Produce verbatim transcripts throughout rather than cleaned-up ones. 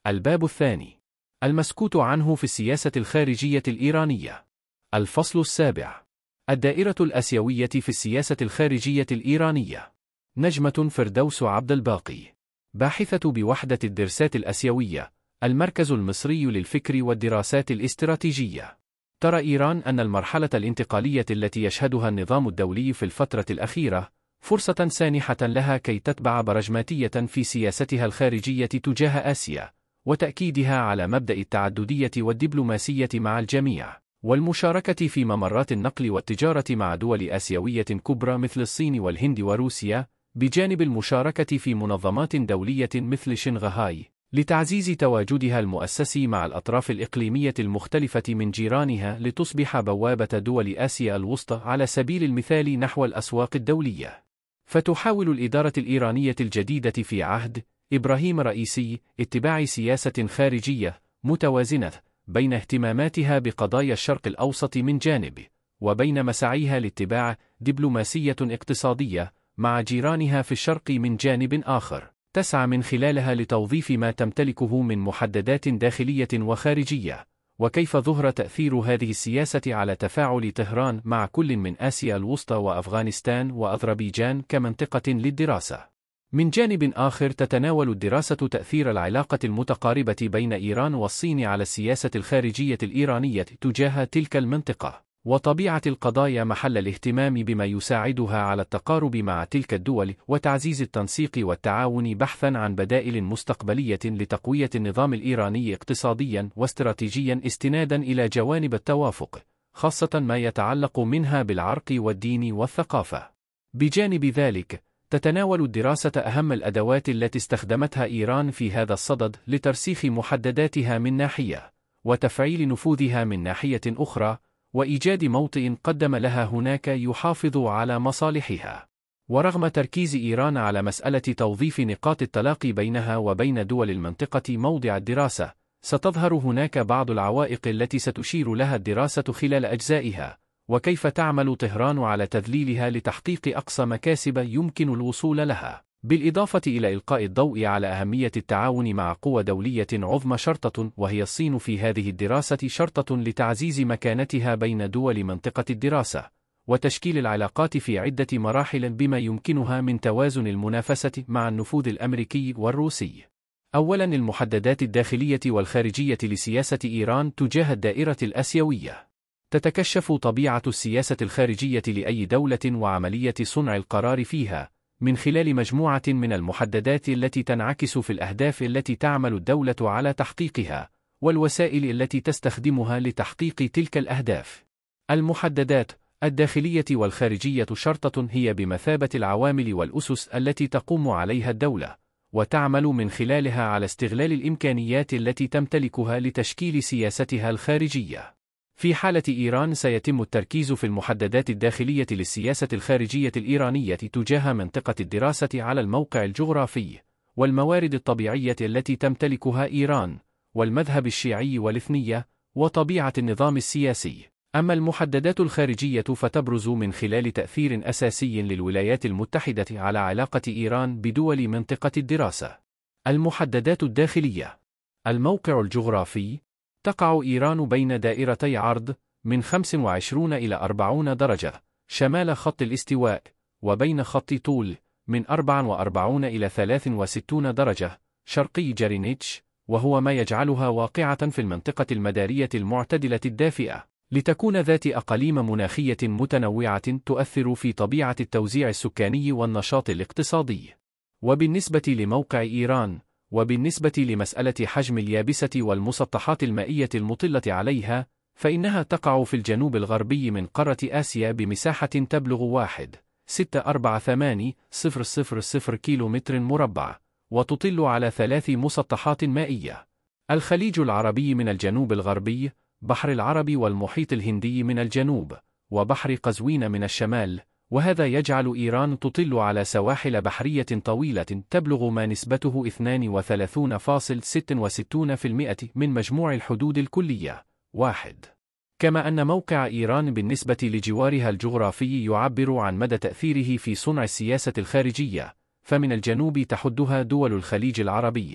الباب الثاني. المسكوت عنه في السياسة الخارجية الإيرانية. الفصل السابع. الدائرة الآسيوية في السياسة الخارجية الإيرانية. نجمة فردوس عبد الباقي، باحثة بوحدة الدراسات الآسيوية، المركز المصري للفكر والدراسات الاستراتيجية. ترى إيران أن المرحلة الانتقالية التي يشهدها النظام الدولي في الفترة الأخيرة فرصة سانحة لها كي تتبع برجماتية في سياستها الخارجية تجاه آسيا، وتأكيدها على مبدأ التعددية والدبلوماسية مع الجميع، والمشاركة في ممرات النقل والتجارة مع دول آسيوية كبرى مثل الصين والهند وروسيا، بجانب المشاركة في منظمات دولية مثل شنغهاي لتعزيز تواجدها المؤسسي مع الأطراف الإقليمية المختلفة من جيرانها لتصبح بوابة دول آسيا الوسطى على سبيل المثال نحو الأسواق الدولية. فتحاول الإدارة الإيرانية الجديدة في عهد إبراهيم رئيسي اتباع سياسة خارجية متوازنة بين اهتماماتها بقضايا الشرق الأوسط من جانب، وبين مساعيها لاتباع دبلوماسية اقتصادية مع جيرانها في الشرق من جانب آخر، تسعى من خلالها لتوظيف ما تمتلكه من محددات داخلية وخارجية، وكيف ظهر تأثير هذه السياسة على تفاعل طهران مع كل من آسيا الوسطى وأفغانستان وأذربيجان كمنطقة للدراسة. من جانب آخر، تتناول الدراسة تأثير العلاقة المتقاربة بين إيران والصين على السياسة الخارجية الإيرانية تجاه تلك المنطقة، وطبيعة القضايا محل الاهتمام بما يساعدها على التقارب مع تلك الدول وتعزيز التنسيق والتعاون بحثاً عن بدائل مستقبلية لتقوية النظام الإيراني اقتصادياً واستراتيجياً استناداً إلى جوانب التوافق، خاصة ما يتعلق منها بالعرق والدين والثقافة. بجانب ذلك، تتناول الدراسة أهم الأدوات التي استخدمتها إيران في هذا الصدد لترسيخ محدداتها من ناحية، وتفعيل نفوذها من ناحية أخرى، وإيجاد موطئ قدم لها هناك يحافظ على مصالحها. ورغم تركيز إيران على مسألة توظيف نقاط التلاقي بينها وبين دول المنطقة موضع الدراسة، ستظهر هناك بعض العوائق التي ستشير لها الدراسة خلال أجزائها، وكيف تعمل طهران على تذليلها لتحقيق أقصى مكاسب يمكن الوصول لها، بالإضافة إلى إلقاء الضوء على أهمية التعاون مع قوى دولية عظمى شرطة وهي الصين في هذه الدراسة شرطة لتعزيز مكانتها بين دول منطقة الدراسة، وتشكيل العلاقات في عدة مراحل بما يمكنها من توازن المنافسة مع النفوذ الأمريكي والروسي. أولاً، المحددات الداخلية والخارجية لسياسة إيران تجاه الدائرة الآسيوية. تتكشف طبيعة السياسة الخارجية لأي دولة وعملية صنع القرار فيها من خلال مجموعة من المحددات التي تنعكس في الأهداف التي تعمل الدولة على تحقيقها، والوسائل التي تستخدمها لتحقيق تلك الأهداف. المحددات الداخلية والخارجية شرطة هي بمثابة العوامل والأسس التي تقوم عليها الدولة، وتعمل من خلالها على استغلال الإمكانيات التي تمتلكها لتشكيل سياستها الخارجية. في حالة إيران، سيتم التركيز في المحددات الداخلية للسياسة الخارجية الإيرانية تجاه منطقة الدراسة على الموقع الجغرافي، والموارد الطبيعية التي تمتلكها إيران، والمذهب الشيعي والاثنية، وطبيعة النظام السياسي. أما المحددات الخارجية فتبرز من خلال تأثير أساسي للولايات المتحدة على علاقة إيران بدول منطقة الدراسة. المحددات الداخلية. الموقع الجغرافي. تقع إيران بين دائرتي عرض من خمسة وعشرين إلى أربعين درجة شمال خط الاستواء، وبين خط طول من أربعة وأربعين إلى ثلاثة وستين درجة شرقي جرينتش، وهو ما يجعلها واقعة في المنطقة المدارية المعتدلة الدافئة، لتكون ذات أقاليم مناخية متنوعة تؤثر في طبيعة التوزيع السكاني والنشاط الاقتصادي. وبالنسبة لموقع إيران، وبالنسبة لمسألة حجم اليابسة والمسطحات المائية المطلة عليها، فإنها تقع في الجنوب الغربي من قارة آسيا بمساحة تبلغ واحد فاصلة ستة أربعة ثمانية صفر صفر صفر كيلومتر مربع، وتطل على ثلاث مسطحات مائية: الخليج العربي من الجنوب الغربي، بحر العرب والمحيط الهندي من الجنوب، وبحر قزوين من الشمال. وهذا يجعل إيران تطل على سواحل بحرية طويلة تبلغ ما نسبته اثنين وثلاثين فاصلة ستة وستين بالمئة من مجموع الحدود الكلية. واحد. كما أن موقع إيران بالنسبة لجوارها الجغرافي يعبر عن مدى تأثيره في صنع السياسة الخارجية، فمن الجنوب تحدها دول الخليج العربي،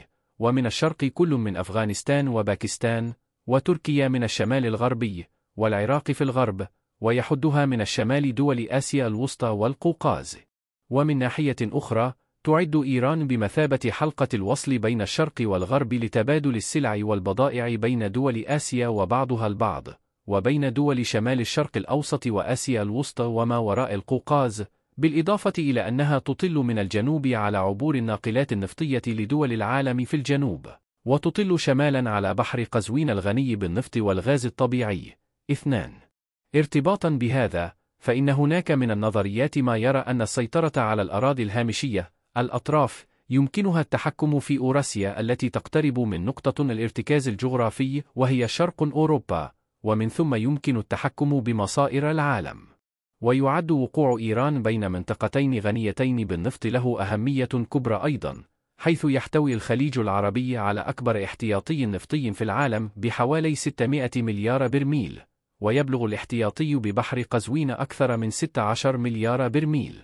ومن الشرق كل من أفغانستان وباكستان، وتركيا من الشمال الغربي، والعراق في الغرب، ويحدها من الشمال دول آسيا الوسطى والقوقاز. ومن ناحية أخرى، تعد إيران بمثابة حلقة الوصل بين الشرق والغرب لتبادل السلع والبضائع بين دول آسيا وبعضها البعض، وبين دول شمال الشرق الأوسط وآسيا الوسطى وما وراء القوقاز، بالإضافة إلى أنها تطل من الجنوب على عبور الناقلات النفطية لدول العالم في الجنوب، وتطل شمالا على بحر قزوين الغني بالنفط والغاز الطبيعي. اثنان. ارتباطا بهذا، فإن هناك من النظريات ما يرى أن السيطرة على الأراضي الهامشية، الأطراف، يمكنها التحكم في أوراسيا التي تقترب من نقطة الارتكاز الجغرافي وهي شرق أوروبا، ومن ثم يمكن التحكم بمصائر العالم. ويعد وقوع إيران بين منطقتين غنيتين بالنفط له أهمية كبرى أيضا، حيث يحتوي الخليج العربي على أكبر احتياطي نفطي في العالم بحوالي ستمائة مليار برميل، ويبلغ الاحتياطي ببحر قزوين أكثر من ستة عشر مليار برميل.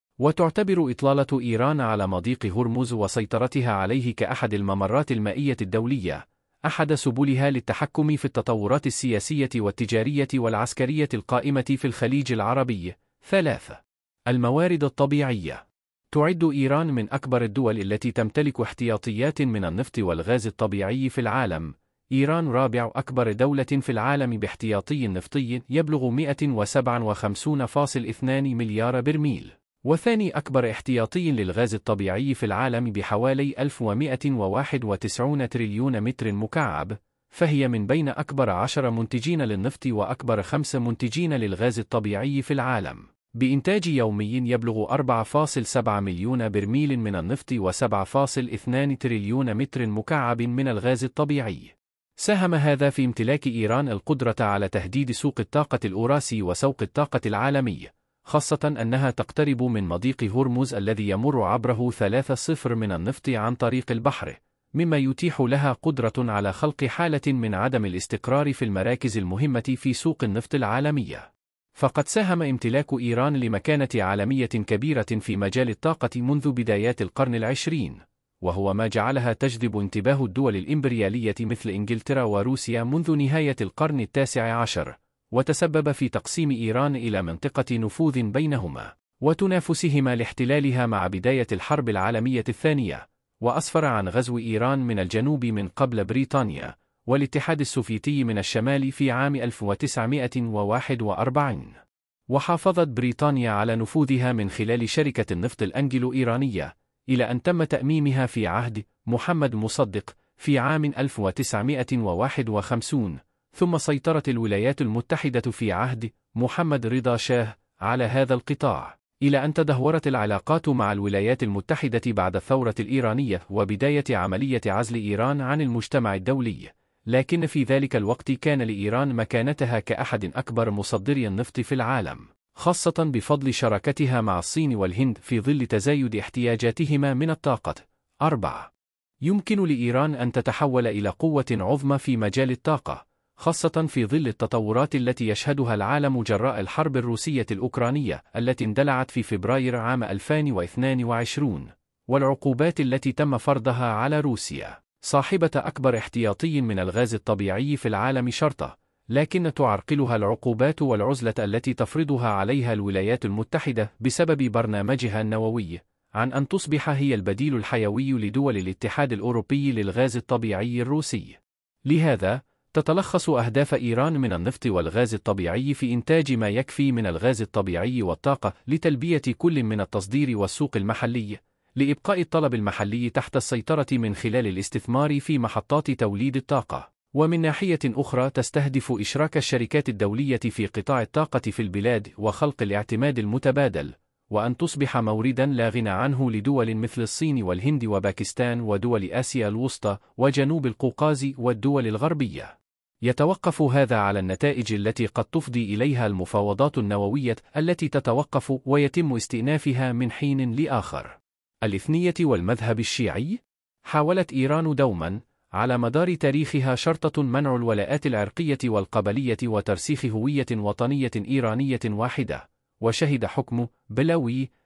وتعتبر إطلالة إيران على مضيق هرمز وسيطرتها عليه كأحد الممرات المائية الدولية أحد سبلها للتحكم في التطورات السياسية والتجارية والعسكرية القائمة في الخليج العربي. ثلاثة. الموارد الطبيعية. تعد إيران من أكبر الدول التي تمتلك احتياطيات من النفط والغاز الطبيعي في العالم. إيران رابع أكبر دولة في العالم باحتياطي نفطي يبلغ مئة وسبعة وخمسين فاصلة اثنين مليار برميل، وثاني أكبر احتياطي للغاز الطبيعي في العالم بحوالي ألف ومئة وواحد وتسعين تريليون متر مكعب، فهي من بين أكبر عشر منتجين للنفط وأكبر خمس منتجين للغاز الطبيعي في العالم، بإنتاج يومي يبلغ أربعة فاصلة سبعة مليون برميل من النفط وسبعة فاصلة اثنين تريليون متر مكعب من الغاز الطبيعي. ساهم هذا في امتلاك إيران القدرة على تهديد سوق الطاقة الأوراسي وسوق الطاقة العالمي، خاصة أنها تقترب من مضيق هرمز الذي يمر عبره ثلاثة صفر من النفط عن طريق البحر، مما يتيح لها قدرة على خلق حالة من عدم الاستقرار في المراكز المهمة في سوق النفط العالمية. فقد ساهم امتلاك إيران لمكانة عالمية كبيرة في مجال الطاقة منذ بدايات القرن العشرين، وهو ما جعلها تجذب انتباه الدول الإمبريالية مثل إنجلترا وروسيا منذ نهاية القرن التاسع عشر، وتسبب في تقسيم إيران إلى منطقة نفوذ بينهما، وتنافسهما لاحتلالها مع بداية الحرب العالمية الثانية، وأسفر عن غزو إيران من الجنوب من قبل بريطانيا والاتحاد السوفيتي من الشمال في عام ألف وتسعمائة وواحد وأربعين. وحافظت بريطانيا على نفوذها من خلال شركة النفط الأنجلو إيرانية، إلى أن تم تأميمها في عهد محمد مصدق في عام ألف وتسعمائة وواحد وخمسين، ثم سيطرت الولايات المتحدة في عهد محمد رضا شاه على هذا القطاع، إلى أن تدهورت العلاقات مع الولايات المتحدة بعد الثورة الإيرانية وبداية عملية عزل إيران عن المجتمع الدولي. لكن في ذلك الوقت كان لإيران مكانتها كأحد أكبر مصدري النفط في العالم، خاصة بفضل شراكتها مع الصين والهند في ظل تزايد احتياجاتهما من الطاقة. أربعة. يمكن لإيران أن تتحول إلى قوة عظمى في مجال الطاقة، خاصة في ظل التطورات التي يشهدها العالم جراء الحرب الروسية الأوكرانية التي اندلعت في فبراير عام ألفين واثنين وعشرين، والعقوبات التي تم فرضها على روسيا صاحبة أكبر احتياطي من الغاز الطبيعي في العالم شرطة، لكن تعرقلها العقوبات والعزلة التي تفرضها عليها الولايات المتحدة بسبب برنامجها النووي، عن أن تصبح هي البديل الحيوي لدول الاتحاد الأوروبي للغاز الطبيعي الروسي. لهذا، تتلخص أهداف إيران من النفط والغاز الطبيعي في إنتاج ما يكفي من الغاز الطبيعي والطاقة لتلبية كل من التصدير والسوق المحلي، لإبقاء الطلب المحلي تحت السيطرة من خلال الاستثمار في محطات توليد الطاقة، ومن ناحية أخرى تستهدف إشراك الشركات الدولية في قطاع الطاقة في البلاد وخلق الاعتماد المتبادل، وأن تصبح مورداً لا غنى عنه لدول مثل الصين والهند وباكستان ودول آسيا الوسطى وجنوب القوقاز والدول الغربية. يتوقف هذا على النتائج التي قد تفضي إليها المفاوضات النووية التي تتوقف ويتم استئنافها من حين لآخر. الاثنية والمذهب الشيعي. حاولت إيران دوماً على مدار تاريخها شرطة منع الولاءات العرقية والقبلية وترسيخ هوية وطنية إيرانية واحدة، وشهد حكم بلاوي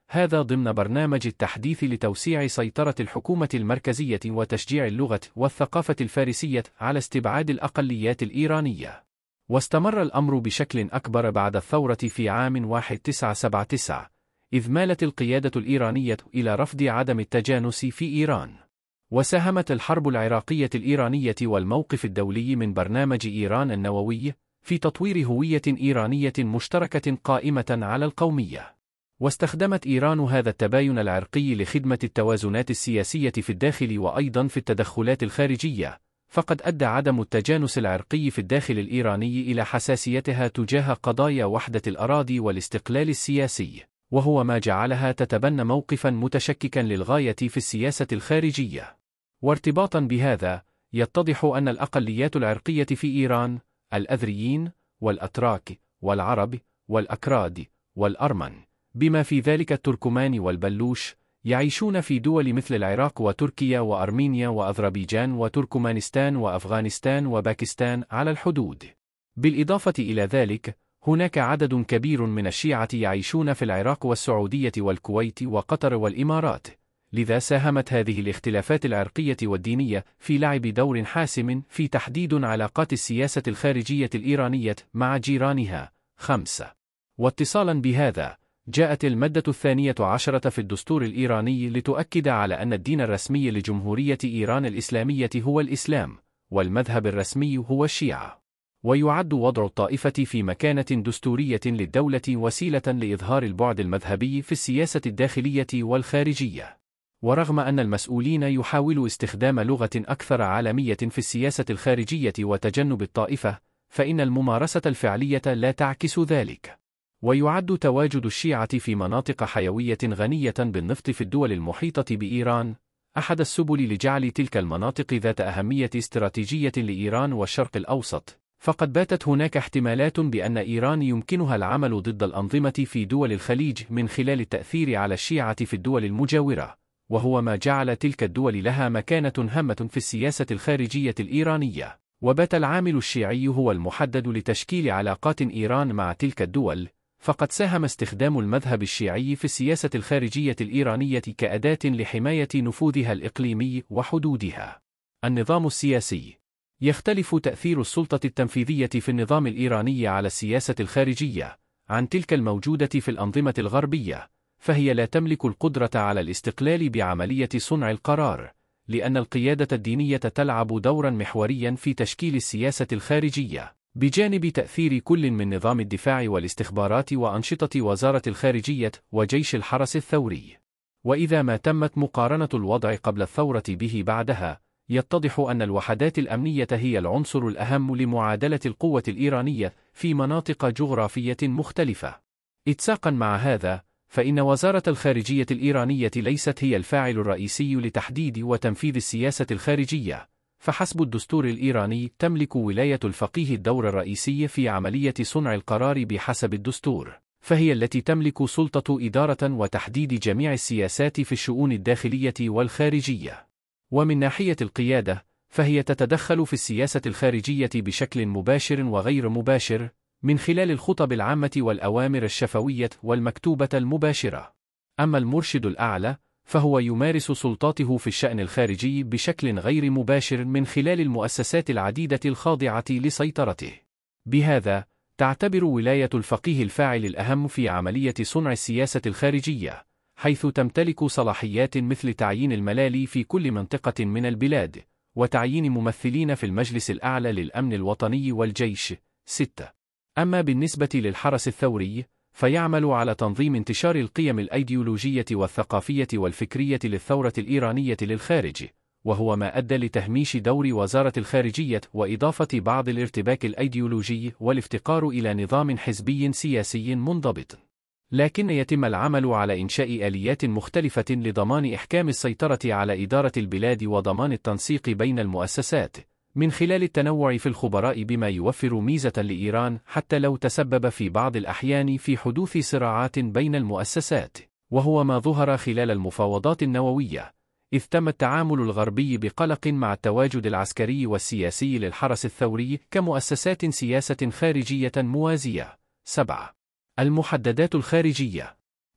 هذا ضمن برنامج التحديث لتوسيع سيطرة الحكومة المركزية وتشجيع اللغة والثقافة الفارسية على استبعاد الأقليات الإيرانية. واستمر الأمر بشكل أكبر بعد الثورة في عام ألف وتسعمائة وتسعة وسبعين، إذ مالت القيادة الإيرانية إلى رفض عدم التجانس في إيران. وساهمت الحرب العراقية الإيرانية والموقف الدولي من برنامج إيران النووي في تطوير هوية إيرانية مشتركة قائمة على القومية. واستخدمت إيران هذا التباين العرقي لخدمة التوازنات السياسية في الداخل وأيضا في التدخلات الخارجية، فقد أدى عدم التجانس العرقي في الداخل الإيراني إلى حساسيتها تجاه قضايا وحدة الأراضي والاستقلال السياسي، وهو ما جعلها تتبنى موقفا متشككا للغاية في السياسة الخارجية. وارتباطا بهذا، يتضح أن الأقليات العرقية في إيران، الأذريين والأتراك والعرب والأكراد والأرمن، بما في ذلك التركمان والبلوش، يعيشون في دول مثل العراق وتركيا وأرمينيا وأذربيجان وتركمانستان وأفغانستان وباكستان على الحدود. بالإضافة إلى ذلك، هناك عدد كبير من الشيعة يعيشون في العراق والسعودية والكويت وقطر والإمارات، لذا ساهمت هذه الاختلافات العرقية والدينية في لعب دور حاسم في تحديد علاقات السياسة الخارجية الإيرانية مع جيرانها. خمسة. واتصالا بهذا، جاءت المادة الثانية عشرة في الدستور الإيراني لتؤكد على أن الدين الرسمي لجمهورية إيران الإسلامية هو الإسلام، والمذهب الرسمي هو الشيعة. ويعد وضع الطائفة في مكانة دستورية للدولة وسيلة لإظهار البعد المذهبي في السياسة الداخلية والخارجية. ورغم أن المسؤولين يحاولوا استخدام لغة أكثر عالمية في السياسة الخارجية وتجنب الطائفة، فإن الممارسة الفعلية لا تعكس ذلك. ويعد تواجد الشيعة في مناطق حيوية غنية بالنفط في الدول المحيطة بإيران أحد السبل لجعل تلك المناطق ذات أهمية استراتيجية لإيران والشرق الأوسط، فقد باتت هناك احتمالات بأن إيران يمكنها العمل ضد الأنظمة في دول الخليج من خلال التأثير على الشيعة في الدول المجاورة، وهو ما جعل تلك الدول لها مكانة هامة في السياسة الخارجية الإيرانية. وبات العامل الشيعي هو المحدد لتشكيل علاقات إيران مع تلك الدول، فقد ساهم استخدام المذهب الشيعي في السياسة الخارجية الإيرانية كأداة لحماية نفوذها الإقليمي وحدودها. النظام السياسي. يختلف تأثير السلطة التنفيذية في النظام الإيراني على السياسة الخارجية عن تلك الموجودة في الأنظمة الغربية، فهي لا تملك القدرة على الاستقلال بعملية صنع القرار، لأن القيادة الدينية تلعب دورا محوريا في تشكيل السياسة الخارجية، بجانب تأثير كل من نظام الدفاع والاستخبارات وأنشطة وزارة الخارجية وجيش الحرس الثوري. وإذا ما تمت مقارنة الوضع قبل الثورة به بعدها، يتضح أن الوحدات الأمنية هي العنصر الأهم لمعادلة القوة الإيرانية في مناطق جغرافية مختلفة. اتساقا مع هذا، فإن وزارة الخارجية الإيرانية ليست هي الفاعل الرئيسي لتحديد وتنفيذ السياسة الخارجية، فحسب الدستور الإيراني تملك ولاية الفقيه الدور الرئيسي في عملية صنع القرار بحسب الدستور، فهي التي تملك سلطة إدارة وتحديد جميع السياسات في الشؤون الداخلية والخارجية. ومن ناحية القيادة، فهي تتدخل في السياسة الخارجية بشكل مباشر وغير مباشر، من خلال الخطب العامة والأوامر الشفوية والمكتوبة المباشرة. أما المرشد الأعلى، فهو يمارس سلطاته في الشأن الخارجي بشكل غير مباشر من خلال المؤسسات العديدة الخاضعة لسيطرته. بهذا، تعتبر ولاية الفقيه الفاعل الأهم في عملية صنع السياسة الخارجية، حيث تمتلك صلاحيات مثل تعيين الملالي في كل منطقة من البلاد، وتعيين ممثلين في المجلس الأعلى للأمن الوطني والجيش. ستة. أما بالنسبة للحرس الثوري، فيعمل على تنظيم انتشار القيم الأيديولوجية والثقافية والفكرية للثورة الإيرانية للخارج، وهو ما أدى لتهميش دور وزارة الخارجية وإضافة بعض الارتباك الأيديولوجي والافتقار إلى نظام حزبي سياسي منضبط. لكن يتم العمل على إنشاء آليات مختلفة لضمان إحكام السيطرة على إدارة البلاد وضمان التنسيق بين المؤسسات، من خلال التنوع في الخبراء بما يوفر ميزة لإيران حتى لو تسبب في بعض الأحيان في حدوث صراعات بين المؤسسات، وهو ما ظهر خلال المفاوضات النووية، إذ تم التعامل الغربي بقلق مع التواجد العسكري والسياسي للحرس الثوري كمؤسسات سياسة خارجية موازية. سبعة. المحددات الخارجية.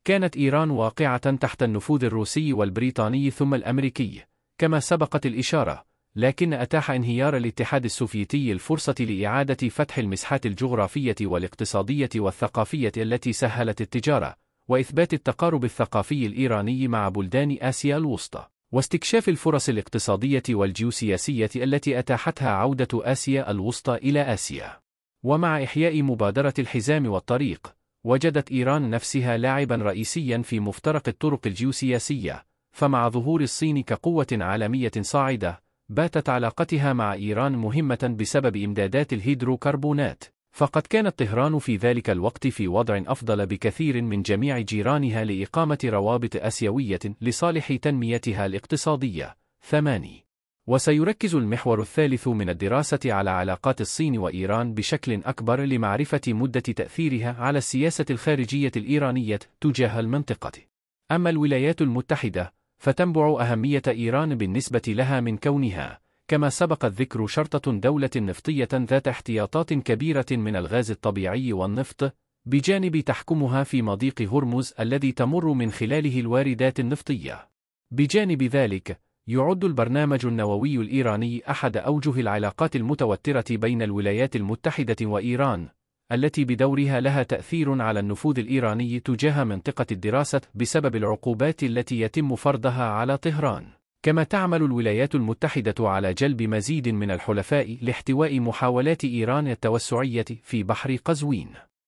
كانت إيران واقعة تحت النفوذ الروسي والبريطاني ثم الأمريكي كما سبقت الإشارة، لكن أتاح انهيار الاتحاد السوفيتي الفرصة لإعادة فتح المساحات الجغرافية والاقتصادية والثقافية التي سهلت التجارة، وإثبات التقارب الثقافي الإيراني مع بلدان آسيا الوسطى، واستكشاف الفرص الاقتصادية والجيوسياسية التي أتاحتها عودة آسيا الوسطى إلى آسيا. ومع إحياء مبادرة الحزام والطريق، وجدت إيران نفسها لاعبا رئيسيا في مفترق الطرق الجيوسياسية، فمع ظهور الصين كقوة عالمية صاعدة، باتت علاقتها مع إيران مهمة بسبب إمدادات الهيدروكربونات، فقد كانت طهران في ذلك الوقت في وضع أفضل بكثير من جميع جيرانها لإقامة روابط آسيوية لصالح تنميتها الاقتصادية. ثماني. وسيركز المحور الثالث من الدراسة على علاقات الصين وإيران بشكل أكبر لمعرفة مدة تأثيرها على السياسة الخارجية الإيرانية تجاه المنطقة. أما الولايات المتحدة، فتنبع أهمية إيران بالنسبة لها من كونها، كما سبق الذكر، شرطة دولة نفطية ذات احتياطات كبيرة من الغاز الطبيعي والنفط، بجانب تحكمها في مضيق هرمز الذي تمر من خلاله الواردات النفطية. بجانب ذلك، يعد البرنامج النووي الإيراني أحد أوجه العلاقات المتوترة بين الولايات المتحدة وإيران، التي بدورها لها تأثير على النفوذ الإيراني تجاه منطقة الدراسة بسبب العقوبات التي يتم فرضها على طهران. كما تعمل الولايات المتحدة على جلب مزيد من الحلفاء لاحتواء محاولات إيران التوسعية في بحر قزوين.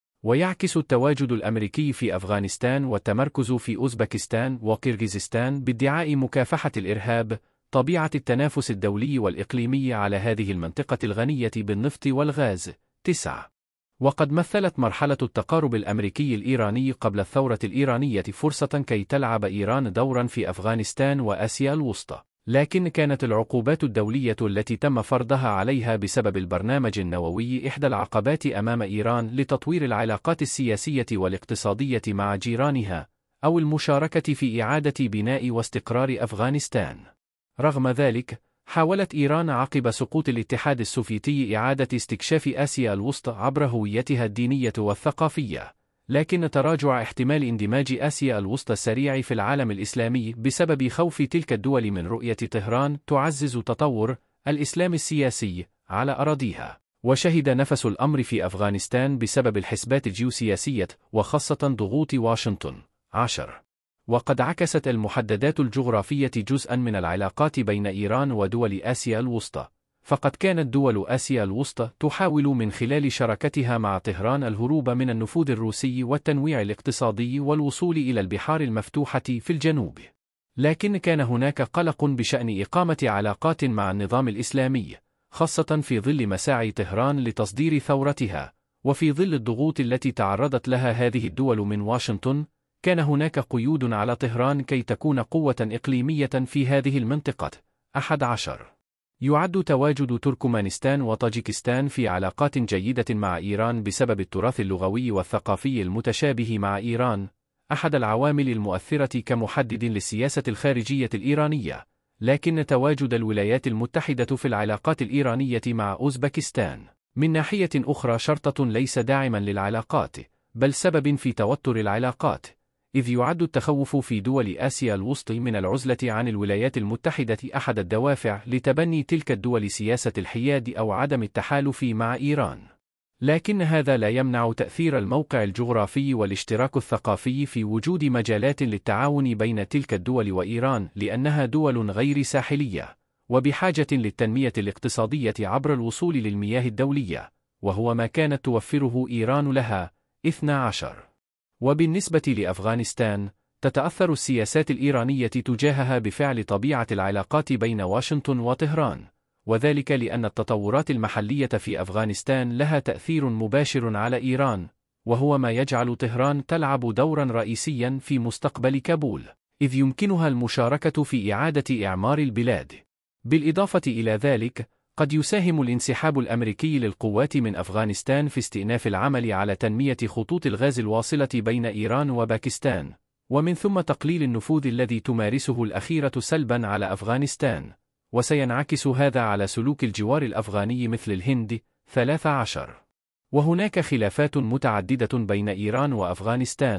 ويعكس التواجد الأمريكي في أفغانستان والتمركز في أوزبكستان وقرغيزستان بادعاء مكافحة الإرهاب طبيعة التنافس الدولي والإقليمي على هذه المنطقة الغنية بالنفط والغاز. تسعة. وقد مثلت مرحلة التقارب الأمريكي الإيراني قبل الثورة الإيرانية فرصة كي تلعب إيران دورا في أفغانستان وآسيا الوسطى، لكن كانت العقوبات الدولية التي تم فرضها عليها بسبب البرنامج النووي إحدى العقبات أمام إيران لتطوير العلاقات السياسية والاقتصادية مع جيرانها، أو المشاركة في إعادة بناء واستقرار أفغانستان. رغم ذلك، حاولت إيران عقب سقوط الاتحاد السوفيتي إعادة استكشاف آسيا الوسطى عبر هويتها الدينية والثقافية، لكن تراجع احتمال اندماج آسيا الوسطى السريع في العالم الإسلامي بسبب خوف تلك الدول من رؤية طهران تعزز تطور الإسلام السياسي على أراضيها. وشهد نفس الأمر في أفغانستان بسبب الحسبات الجيوسياسية وخاصة ضغوط واشنطن. عشر. وقد عكست المحددات الجغرافية جزءا من العلاقات بين إيران ودول آسيا الوسطى، فقد كانت دول آسيا الوسطى تحاول من خلال شراكتها مع طهران الهروب من النفوذ الروسي والتنويع الاقتصادي والوصول إلى البحار المفتوحة في الجنوب. لكن كان هناك قلق بشأن إقامة علاقات مع النظام الإسلامي، خاصة في ظل مساعي طهران لتصدير ثورتها، وفي ظل الضغوط التي تعرضت لها هذه الدول من واشنطن. كان هناك قيود على طهران كي تكون قوة إقليمية في هذه المنطقة. أحد عشر. يعد تواجد تركمانستان وطاجيكستان في علاقات جيدة مع إيران بسبب التراث اللغوي والثقافي المتشابه مع إيران أحد العوامل المؤثرة كمحدد للسياسة الخارجية الإيرانية، لكن تواجد الولايات المتحدة في العلاقات الإيرانية مع أوزبكستان من ناحية أخرى شرطة ليس داعما للعلاقات، بل سبب في توتر العلاقات، إذ يعد التخوف في دول آسيا الوسطى من العزلة عن الولايات المتحدة أحد الدوافع لتبني تلك الدول سياسة الحياد أو عدم التحالف مع إيران. لكن هذا لا يمنع تأثير الموقع الجغرافي والاشتراك الثقافي في وجود مجالات للتعاون بين تلك الدول وإيران، لأنها دول غير ساحلية وبحاجة للتنمية الاقتصادية عبر الوصول للمياه الدولية، وهو ما كانت توفره إيران لها. اثني عشر. وبالنسبة لأفغانستان، تتأثر السياسات الإيرانية تجاهها بفعل طبيعة العلاقات بين واشنطن وطهران، وذلك لأن التطورات المحلية في أفغانستان لها تأثير مباشر على إيران، وهو ما يجعل طهران تلعب دورا رئيسيا في مستقبل كابول، إذ يمكنها المشاركة في إعادة إعمار البلاد. بالإضافة إلى ذلك، قد يساهم الانسحاب الأمريكي للقوات من أفغانستان في استئناف العمل على تنمية خطوط الغاز الواصلة بين إيران وباكستان، ومن ثم تقليل النفوذ الذي تمارسه الأخيرة سلبا على أفغانستان، وسينعكس هذا على سلوك الجوار الأفغاني مثل الهند. ثلاثة عشر. وهناك خلافات متعددة بين إيران وأفغانستان،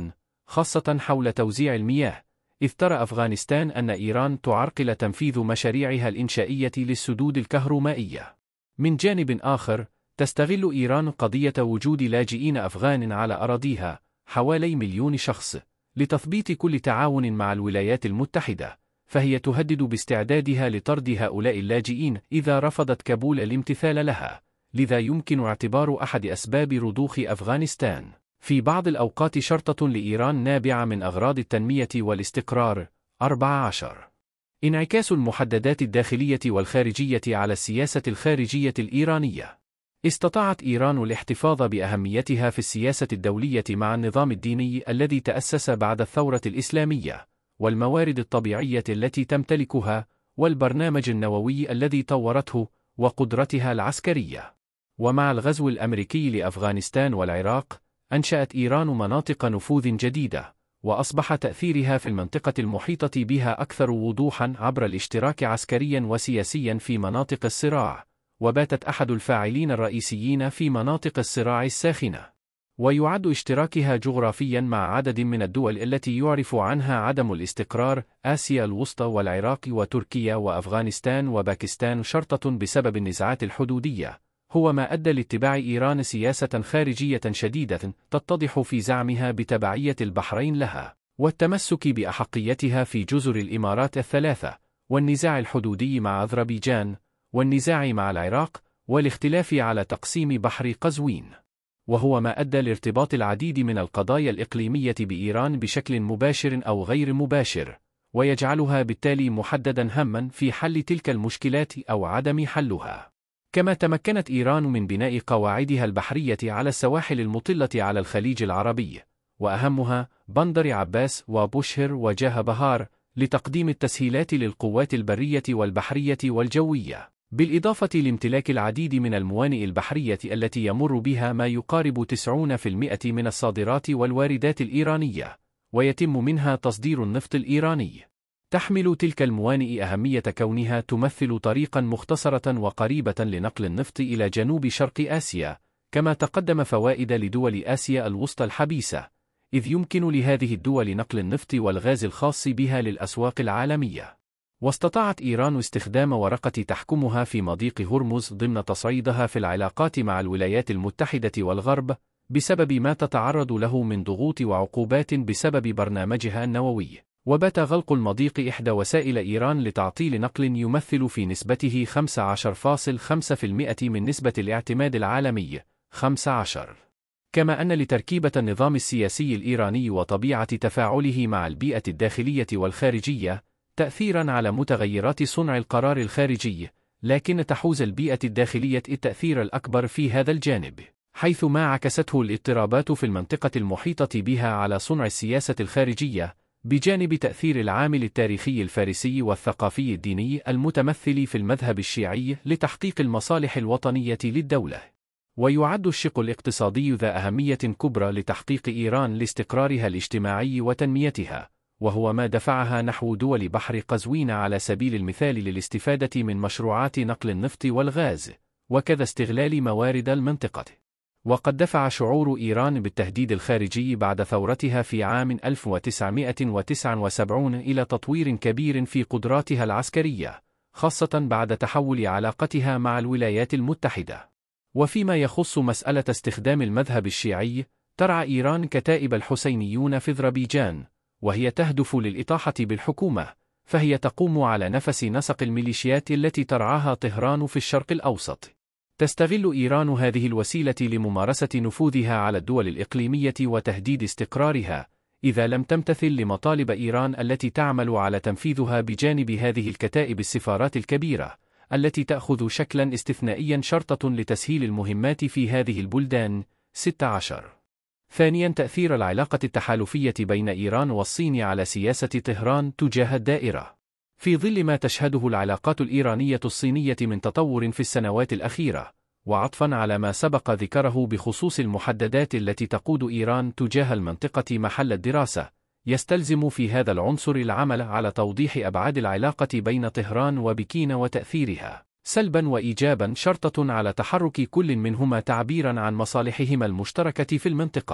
خاصة حول توزيع المياه، إذ ترى أفغانستان أن إيران تعرقل تنفيذ مشاريعها الإنشائية للسدود الكهرومائية. من جانب آخر، تستغل إيران قضية وجود لاجئين أفغان على أراضيها، حوالي مليون شخص، لتثبيط كل تعاون مع الولايات المتحدة، فهي تهدد باستعدادها لطرد هؤلاء اللاجئين إذا رفضت كابول الامتثال لها، لذا يمكن اعتبار أحد أسباب رضوخ أفغانستان في بعض الأوقات شرطة لإيران نابعة من أغراض التنمية والاستقرار. أربعة عشر انعكاس المحددات الداخلية والخارجية على السياسة الخارجية الإيرانية. استطاعت إيران الاحتفاظ بأهميتها في السياسة الدولية مع النظام الديني الذي تأسس بعد الثورة الإسلامية، والموارد الطبيعية التي تمتلكها، والبرنامج النووي الذي طورته، وقدرتها العسكرية. ومع الغزو الأمريكي لأفغانستان والعراق، أنشأت إيران مناطق نفوذ جديدة، وأصبح تأثيرها في المنطقة المحيطة بها أكثر وضوحا عبر الاشتراك عسكريا وسياسيا في مناطق الصراع، وباتت أحد الفاعلين الرئيسيين في مناطق الصراع الساخنة. ويعد اشتراكها جغرافيا مع عدد من الدول التي يعرف عنها عدم الاستقرار، آسيا الوسطى والعراق وتركيا وأفغانستان وباكستان، شرطة بسبب النزاعات الحدودية، هو ما أدى لاتباع إيران سياسة خارجية شديدة تتضح في زعمها بتبعية البحرين لها، والتمسك بأحقيتها في جزر الإمارات الثلاثة، والنزاع الحدودي مع أذربيجان، والنزاع مع العراق، والاختلاف على تقسيم بحر قزوين. وهو ما أدى لارتباط العديد من القضايا الإقليمية بإيران بشكل مباشر أو غير مباشر، ويجعلها بالتالي محددا هما في حل تلك المشكلات أو عدم حلها. كما تمكنت إيران من بناء قواعدها البحرية على السواحل المطلة على الخليج العربي، وأهمها بندر عباس وبوشهر وجاه بهار، لتقديم التسهيلات للقوات البرية والبحرية والجوية، بالإضافة لامتلاك العديد من الموانئ البحرية التي يمر بها ما يقارب تسعين بالمئة من الصادرات والواردات الإيرانية، ويتم منها تصدير النفط الإيراني. تحمل تلك الموانئ أهمية كونها تمثل طريقا مختصرة وقريبة لنقل النفط إلى جنوب شرق آسيا، كما تقدم فوائد لدول آسيا الوسطى الحبيسة، إذ يمكن لهذه الدول نقل النفط والغاز الخاص بها للأسواق العالمية. واستطاعت إيران استخدام ورقة تحكمها في مضيق هرمز ضمن تصعيدها في العلاقات مع الولايات المتحدة والغرب، بسبب ما تتعرض له من ضغوط وعقوبات بسبب برنامجها النووي. وبات غلق المضيق إحدى وسائل إيران لتعطيل نقل يمثل في نسبته خمسة عشر فاصلة خمسة بالمئة من نسبة الاعتماد العالمي. خمسة عشر كما أن لتركيبة النظام السياسي الإيراني وطبيعة تفاعله مع البيئة الداخلية والخارجية تأثيرا على متغيرات صنع القرار الخارجي، لكن تحوز البيئة الداخلية التأثير الأكبر في هذا الجانب، حيث ما عكسته الاضطرابات في المنطقة المحيطة بها على صنع السياسة الخارجية، بجانب تأثير العامل التاريخي الفارسي والثقافي الديني المتمثل في المذهب الشيعي لتحقيق المصالح الوطنية للدولة. ويعد الشق الاقتصادي ذا أهمية كبرى لتحقيق إيران لاستقرارها الاجتماعي وتنميتها، وهو ما دفعها نحو دول بحر قزوين على سبيل المثال للاستفادة من مشروعات نقل النفط والغاز، وكذا استغلال موارد المنطقة. وقد دفع شعور إيران بالتهديد الخارجي بعد ثورتها في عام ألف وتسعمئة وتسعة وسبعين إلى تطوير كبير في قدراتها العسكرية، خاصة بعد تحول علاقتها مع الولايات المتحدة. وفيما يخص مسألة استخدام المذهب الشيعي، ترعى إيران كتائب الحسينيون في أذربيجان، وهي تهدف للإطاحة بالحكومة، فهي تقوم على نفس نسق الميليشيات التي ترعاها طهران في الشرق الأوسط. تستغل إيران هذه الوسيلة لممارسة نفوذها على الدول الإقليمية وتهديد استقرارها، إذا لم تمتثل لمطالب إيران التي تعمل على تنفيذها بجانب هذه الكتائب السفارات الكبيرة، التي تأخذ شكلا استثنائيا شرطة لتسهيل المهمات في هذه البلدان. ستة عشر ثانيا، تأثير العلاقة التحالفية بين إيران والصين على سياسة طهران تجاه الدائرة. في ظل ما تشهده العلاقات الإيرانية الصينية من تطور في السنوات الأخيرة، وعطفا على ما سبق ذكره بخصوص المحددات التي تقود إيران تجاه المنطقة محل الدراسة، يستلزم في هذا العنصر العمل على توضيح أبعاد العلاقة بين طهران وبكين وتأثيرها سلبا وإيجابا، شرطة على تحرك كل منهما تعبيرا عن مصالحهما المشتركة في المنطقة،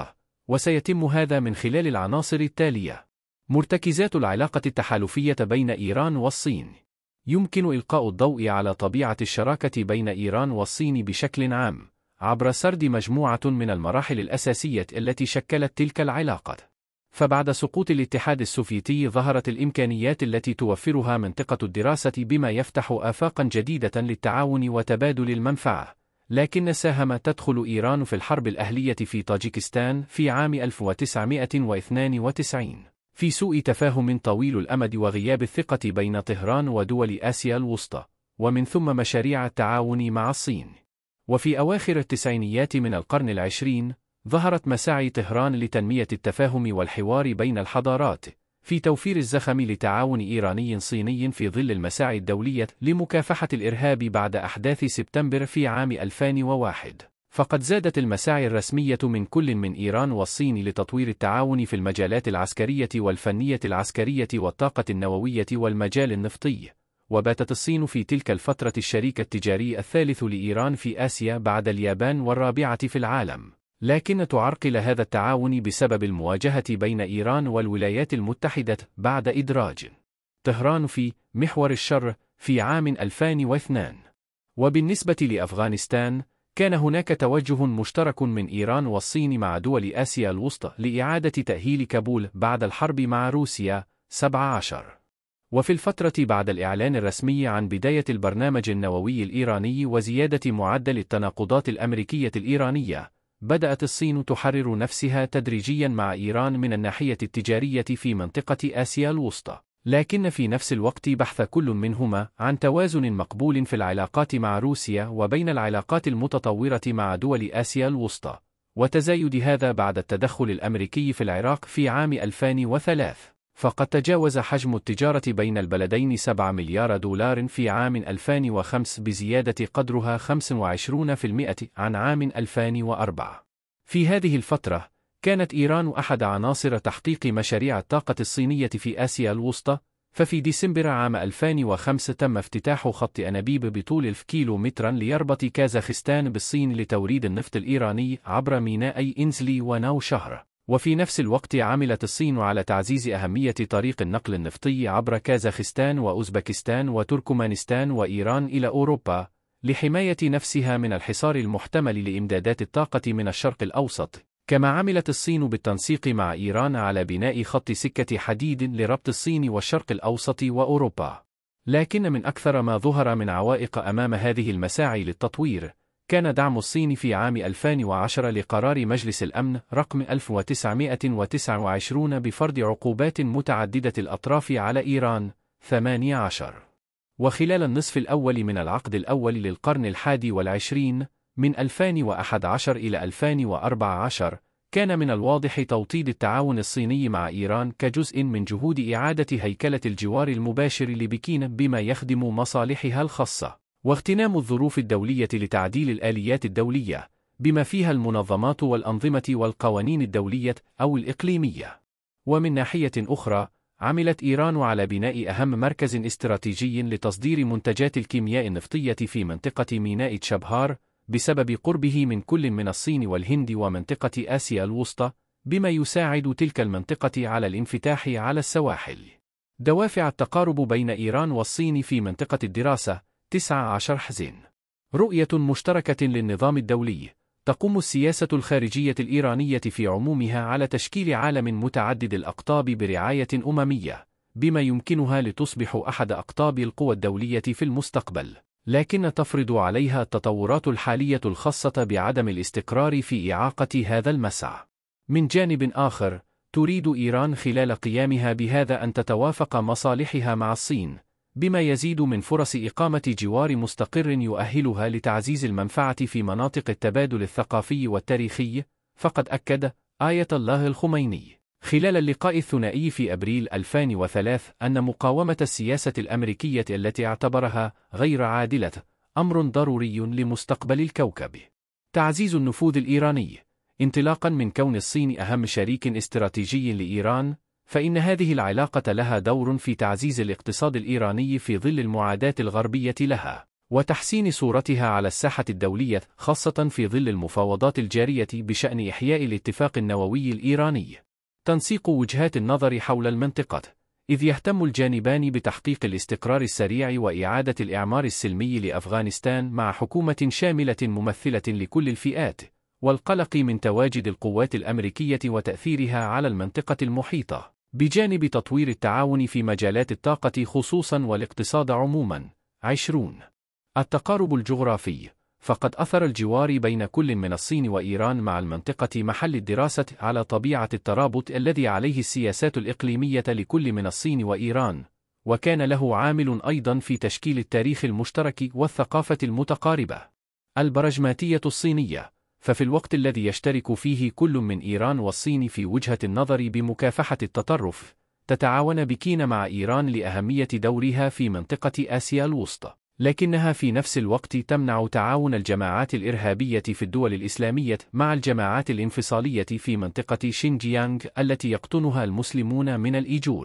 وسيتم هذا من خلال العناصر التالية: مرتكزات العلاقة التحالفية بين إيران والصين. يمكن إلقاء الضوء على طبيعة الشراكة بين إيران والصين بشكل عام، عبر سرد مجموعة من المراحل الأساسية التي شكلت تلك العلاقة. فبعد سقوط الاتحاد السوفيتي ظهرت الإمكانيات التي توفرها منطقة الدراسة، بما يفتح آفاقا جديدة للتعاون وتبادل المنفعة. لكن ساهم تدخل إيران في الحرب الأهلية في طاجيكستان في عام ألف وتسعمائة واثنين وتسعين في سوء تفاهم طويل الأمد وغياب الثقة بين طهران ودول آسيا الوسطى، ومن ثم مشاريع التعاون مع الصين. وفي أواخر التسعينيات من القرن العشرين ظهرت مساعي طهران لتنمية التفاهم والحوار بين الحضارات في توفير الزخم لتعاون إيراني صيني في ظل المساعي الدولية لمكافحة الإرهاب بعد أحداث سبتمبر في عام ألفين وواحد. فقد زادت المساعي الرسمية من كل من إيران والصين لتطوير التعاون في المجالات العسكرية والفنية العسكرية والطاقة النووية والمجال النفطي. وباتت الصين في تلك الفترة الشريك التجاري الثالث لإيران في آسيا بعد اليابان والرابعة في العالم، لكن تعرقل هذا التعاون بسبب المواجهة بين إيران والولايات المتحدة بعد إدراج طهران في محور الشر في عام ألفين واثنين. وبالنسبة لأفغانستان، كان هناك توجه مشترك من إيران والصين مع دول آسيا الوسطى لإعادة تأهيل كابول بعد الحرب مع روسيا سبعة عشر. وفي الفترة بعد الإعلان الرسمي عن بداية البرنامج النووي الإيراني وزيادة معدل التناقضات الأمريكية الإيرانية، بدأت الصين تحرر نفسها تدريجيا مع إيران من الناحية التجارية في منطقة آسيا الوسطى، لكن في نفس الوقت بحث كل منهما عن توازن مقبول في العلاقات مع روسيا وبين العلاقات المتطورة مع دول آسيا الوسطى، وتزايد هذا بعد التدخل الأمريكي في العراق في عام ألفين وثلاثة. فقد تجاوز حجم التجارة بين البلدين سبعة مليار دولار في عام ألفين وخمسة بزيادة قدرها خمسة وعشرين بالمئة عن عام ألفين وأربعة. في هذه الفترة كانت إيران أحد عناصر تحقيق مشاريع الطاقة الصينية في آسيا الوسطى، ففي ديسمبر عام ألفين وخمسة تم افتتاح خط أنابيب بطول ألف كيلو مترا ليربط كازاخستان بالصين لتوريد النفط الإيراني عبر ميناءي إنزلي وناو شهر. وفي نفس الوقت عملت الصين على تعزيز أهمية طريق النقل النفطي عبر كازاخستان وأوزبكستان وتركمانستان وإيران إلى أوروبا، لحماية نفسها من الحصار المحتمل لإمدادات الطاقة من الشرق الأوسط. كما عملت الصين بالتنسيق مع إيران على بناء خط سكة حديد لربط الصين والشرق الأوسط وأوروبا. لكن من أكثر ما ظهر من عوائق أمام هذه المساعي للتطوير، كان دعم الصين في عام ألفين وعشرة لقرار مجلس الأمن رقم ألف وتسعمائة وتسعة وعشرين بفرض عقوبات متعددة الأطراف على إيران ثمانية عشر. وخلال النصف الأول من العقد الأول للقرن الحادي والعشرين من ألفين وأحد عشر إلى ألفين وأربعة عشر، كان من الواضح توطيد التعاون الصيني مع إيران كجزء من جهود إعادة هيكلة الجوار المباشر لبكين بما يخدم مصالحها الخاصة، واغتنام الظروف الدولية لتعديل الآليات الدولية بما فيها المنظمات والأنظمة والقوانين الدولية أو الإقليمية. ومن ناحية أخرى، عملت إيران على بناء أهم مركز استراتيجي لتصدير منتجات الكيمياء النفطية في منطقة ميناء تشابهار بسبب قربه من كل من الصين والهند ومنطقة آسيا الوسطى، بما يساعد تلك المنطقة على الانفتاح على السواحل. دوافع التقارب بين إيران والصين في منطقة الدراسة تسعة عشر حزين. رؤية مشتركة للنظام الدولي. تقوم السياسة الخارجية الإيرانية في عمومها على تشكيل عالم متعدد الأقطاب برعاية أممية، بما يمكنها لتصبح أحد أقطاب القوى الدولية في المستقبل، لكن تفرض عليها التطورات الحالية الخاصة بعدم الاستقرار في إعاقة هذا المسعى. من جانب آخر، تريد إيران خلال قيامها بهذا أن تتوافق مصالحها مع الصين، بما يزيد من فرص إقامة جوار مستقر يؤهلها لتعزيز المنفعة في مناطق التبادل الثقافي والتاريخي. فقد أكد آية الله الخميني خلال اللقاء الثنائي في أبريل ألفين وثلاثة أن مقاومة السياسة الأمريكية التي اعتبرها غير عادلة أمر ضروري لمستقبل الكوكب. تعزيز النفوذ الإيراني. انطلاقا من كون الصين أهم شريك استراتيجي لإيران، فإن هذه العلاقة لها دور في تعزيز الاقتصاد الإيراني في ظل المعاداة الغربية لها، وتحسين صورتها على الساحة الدولية، خاصة في ظل المفاوضات الجارية بشأن إحياء الاتفاق النووي الإيراني. تنسيق وجهات النظر حول المنطقة، إذ يهتم الجانبان بتحقيق الاستقرار السريع وإعادة الإعمار السلمي لأفغانستان مع حكومة شاملة ممثلة لكل الفئات، والقلق من تواجد القوات الأمريكية وتأثيرها على المنطقة المحيطة، بجانب تطوير التعاون في مجالات الطاقة خصوصا والاقتصاد عموما. عشرون. التقارب الجغرافي، فقد أثر الجوار بين كل من الصين وإيران مع المنطقة محل الدراسة على طبيعة الترابط الذي عليه السياسات الإقليمية لكل من الصين وإيران، وكان له عامل أيضا في تشكيل التاريخ المشترك والثقافة المتقاربة. البراجماتية الصينية، ففي الوقت الذي يشترك فيه كل من إيران والصين في وجهة النظر بمكافحة التطرف، تتعاون بكين مع إيران لأهمية دورها في منطقة آسيا الوسطى، لكنها في نفس الوقت تمنع تعاون الجماعات الإرهابية في الدول الإسلامية مع الجماعات الانفصالية في منطقة شينجيانغ التي يقطنها المسلمون من الإيجور.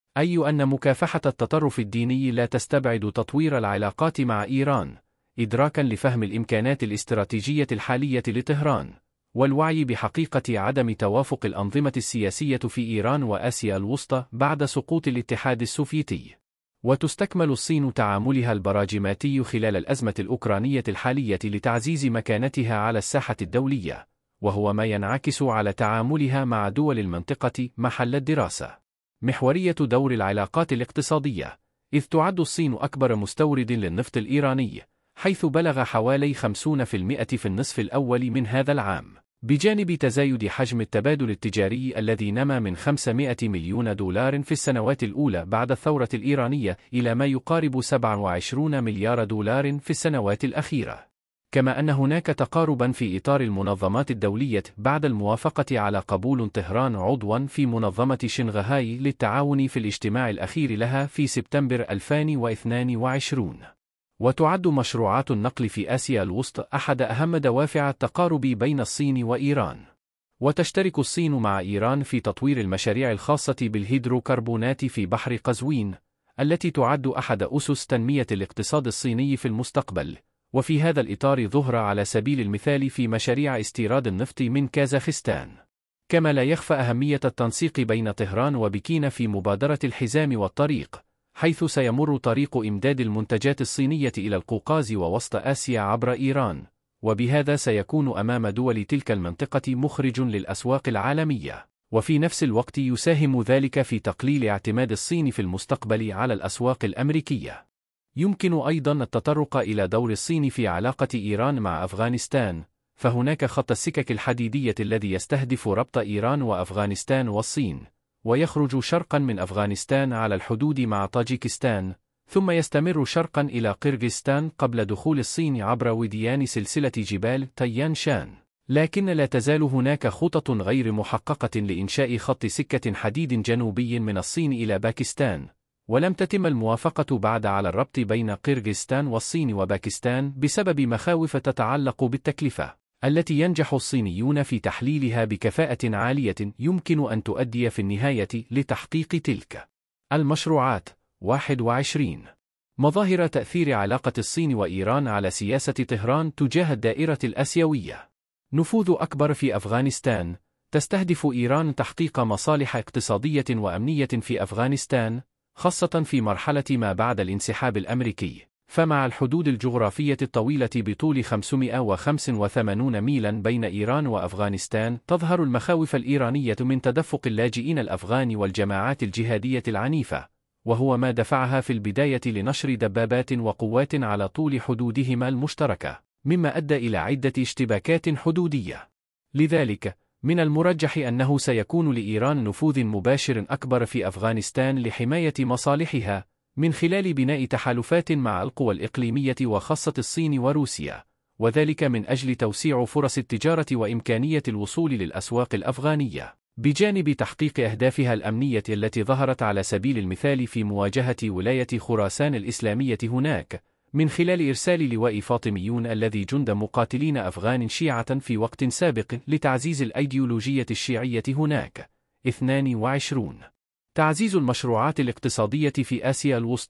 أي أن مكافحة التطرف الديني لا تستبعد تطوير العلاقات مع إيران، إدراكا لفهم الإمكانات الاستراتيجية الحالية لطهران، والوعي بحقيقة عدم توافق الأنظمة السياسية في إيران وآسيا الوسطى بعد سقوط الاتحاد السوفيتي. وتستكمل الصين تعاملها البراجماتي خلال الأزمة الأوكرانية الحالية لتعزيز مكانتها على الساحة الدولية، وهو ما ينعكس على تعاملها مع دول المنطقة محل الدراسة. محورية دور العلاقات الاقتصادية، إذ تعد الصين أكبر مستورد للنفط الإيراني، حيث بلغ حوالي خمسين بالمئة في النصف الأول من هذا العام، بجانب تزايد حجم التبادل التجاري الذي نما من خمسمائة مليون دولار في السنوات الأولى بعد الثورة الإيرانية إلى ما يقارب سبعة وعشرين مليار دولار في السنوات الأخيرة. كما أن هناك تقاربا في إطار المنظمات الدولية بعد الموافقة على قبول طهران عضوا في منظمة شنغهاي للتعاون في الاجتماع الأخير لها في سبتمبر ألفين واثنين وعشرين. وتعد مشروعات النقل في آسيا الوسطى أحد أهم دوافع التقارب بين الصين وإيران. وتشترك الصين مع إيران في تطوير المشاريع الخاصة بالهيدروكربونات في بحر قزوين، التي تعد أحد أسس تنمية الاقتصاد الصيني في المستقبل، وفي هذا الإطار ظهر على سبيل المثال في مشاريع استيراد النفط من كازاخستان. كما لا يخفى أهمية التنسيق بين طهران وبكين في مبادرة الحزام والطريق، حيث سيمر طريق إمداد المنتجات الصينية إلى القوقاز ووسط آسيا عبر إيران، وبهذا سيكون أمام دول تلك المنطقة مخرج للأسواق العالمية، وفي نفس الوقت يساهم ذلك في تقليل اعتماد الصين في المستقبل على الأسواق الأمريكية. يمكن أيضا التطرق إلى دور الصين في علاقة إيران مع أفغانستان، فهناك خط السكك الحديدية الذي يستهدف ربط إيران وأفغانستان والصين، ويخرج شرقا من أفغانستان على الحدود مع طاجيكستان، ثم يستمر شرقا إلى قرغيزستان قبل دخول الصين عبر وديان سلسلة جبال تيان شان. لكن لا تزال هناك خطط غير محققة لإنشاء خط سكة حديد جنوبي من الصين إلى باكستان، ولم تتم الموافقة بعد على الربط بين قرغيزستان والصين وباكستان بسبب مخاوف تتعلق بالتكلفة، التي ينجح الصينيون في تحليلها بكفاءة عالية يمكن أن تؤدي في النهاية لتحقيق تلك المشروعات. واحد وعشرين. مظاهر تأثير علاقة الصين وإيران على سياسة طهران تجاه الدائرة الآسيوية. نفوذ أكبر في أفغانستان. تستهدف إيران تحقيق مصالح اقتصادية وأمنية في أفغانستان، خاصة في مرحلة ما بعد الانسحاب الأمريكي، فمع الحدود الجغرافية الطويلة بطول خمسمائة وخمسة وثمانين ميلا بين إيران وأفغانستان، تظهر المخاوف الإيرانية من تدفق اللاجئين الأفغان والجماعات الجهادية العنيفة، وهو ما دفعها في البداية لنشر دبابات وقوات على طول حدودهما المشتركة، مما أدى إلى عدة اشتباكات حدودية. لذلك، من المرجح أنه سيكون لإيران نفوذ مباشر أكبر في أفغانستان لحماية مصالحها، من خلال بناء تحالفات مع القوى الإقليمية وخاصة الصين وروسيا، وذلك من أجل توسيع فرص التجارة وإمكانية الوصول للأسواق الأفغانية، بجانب تحقيق أهدافها الأمنية التي ظهرت على سبيل المثال في مواجهة ولاية خراسان الإسلامية هناك، من خلال إرسال لواء فاطميون الذي جند مقاتلين أفغان شيعة في وقت سابق لتعزيز الأيديولوجية الشيعية هناك. اثنان وعشرون. تعزيز المشروعات الاقتصادية في آسيا الوسطى.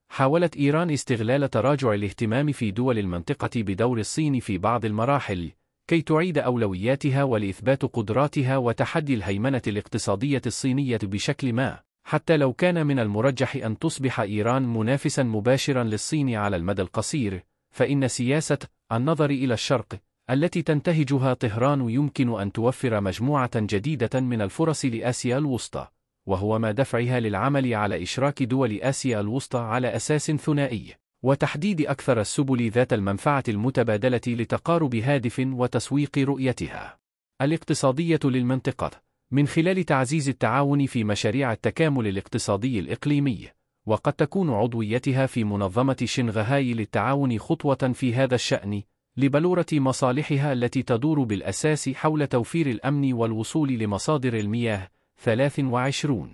حاولت إيران استغلال تراجع الاهتمام في دول المنطقة بدور الصين في بعض المراحل كي تعيد أولوياتها ولإثبات قدراتها وتحدي الهيمنة الاقتصادية الصينية بشكل ما، حتى لو كان من المرجح أن تصبح إيران منافسا مباشرا للصين على المدى القصير، فإن سياسة النظر إلى الشرق التي تنتهجها طهران يمكن أن توفر مجموعة جديدة من الفرص لآسيا الوسطى، وهو ما دفعها للعمل على إشراك دول آسيا الوسطى على أساس ثنائي، وتحديد أكثر السبل ذات المنفعة المتبادلة لتقارب هادف وتسويق رؤيتها الاقتصادية للمنطقة، من خلال تعزيز التعاون في مشاريع التكامل الاقتصادي الإقليمي، وقد تكون عضويتها في منظمة شنغهاي للتعاون خطوة في هذا الشأن، لبلورة مصالحها التي تدور بالأساس حول توفير الأمن والوصول لمصادر المياه. ثلاثة وعشرين.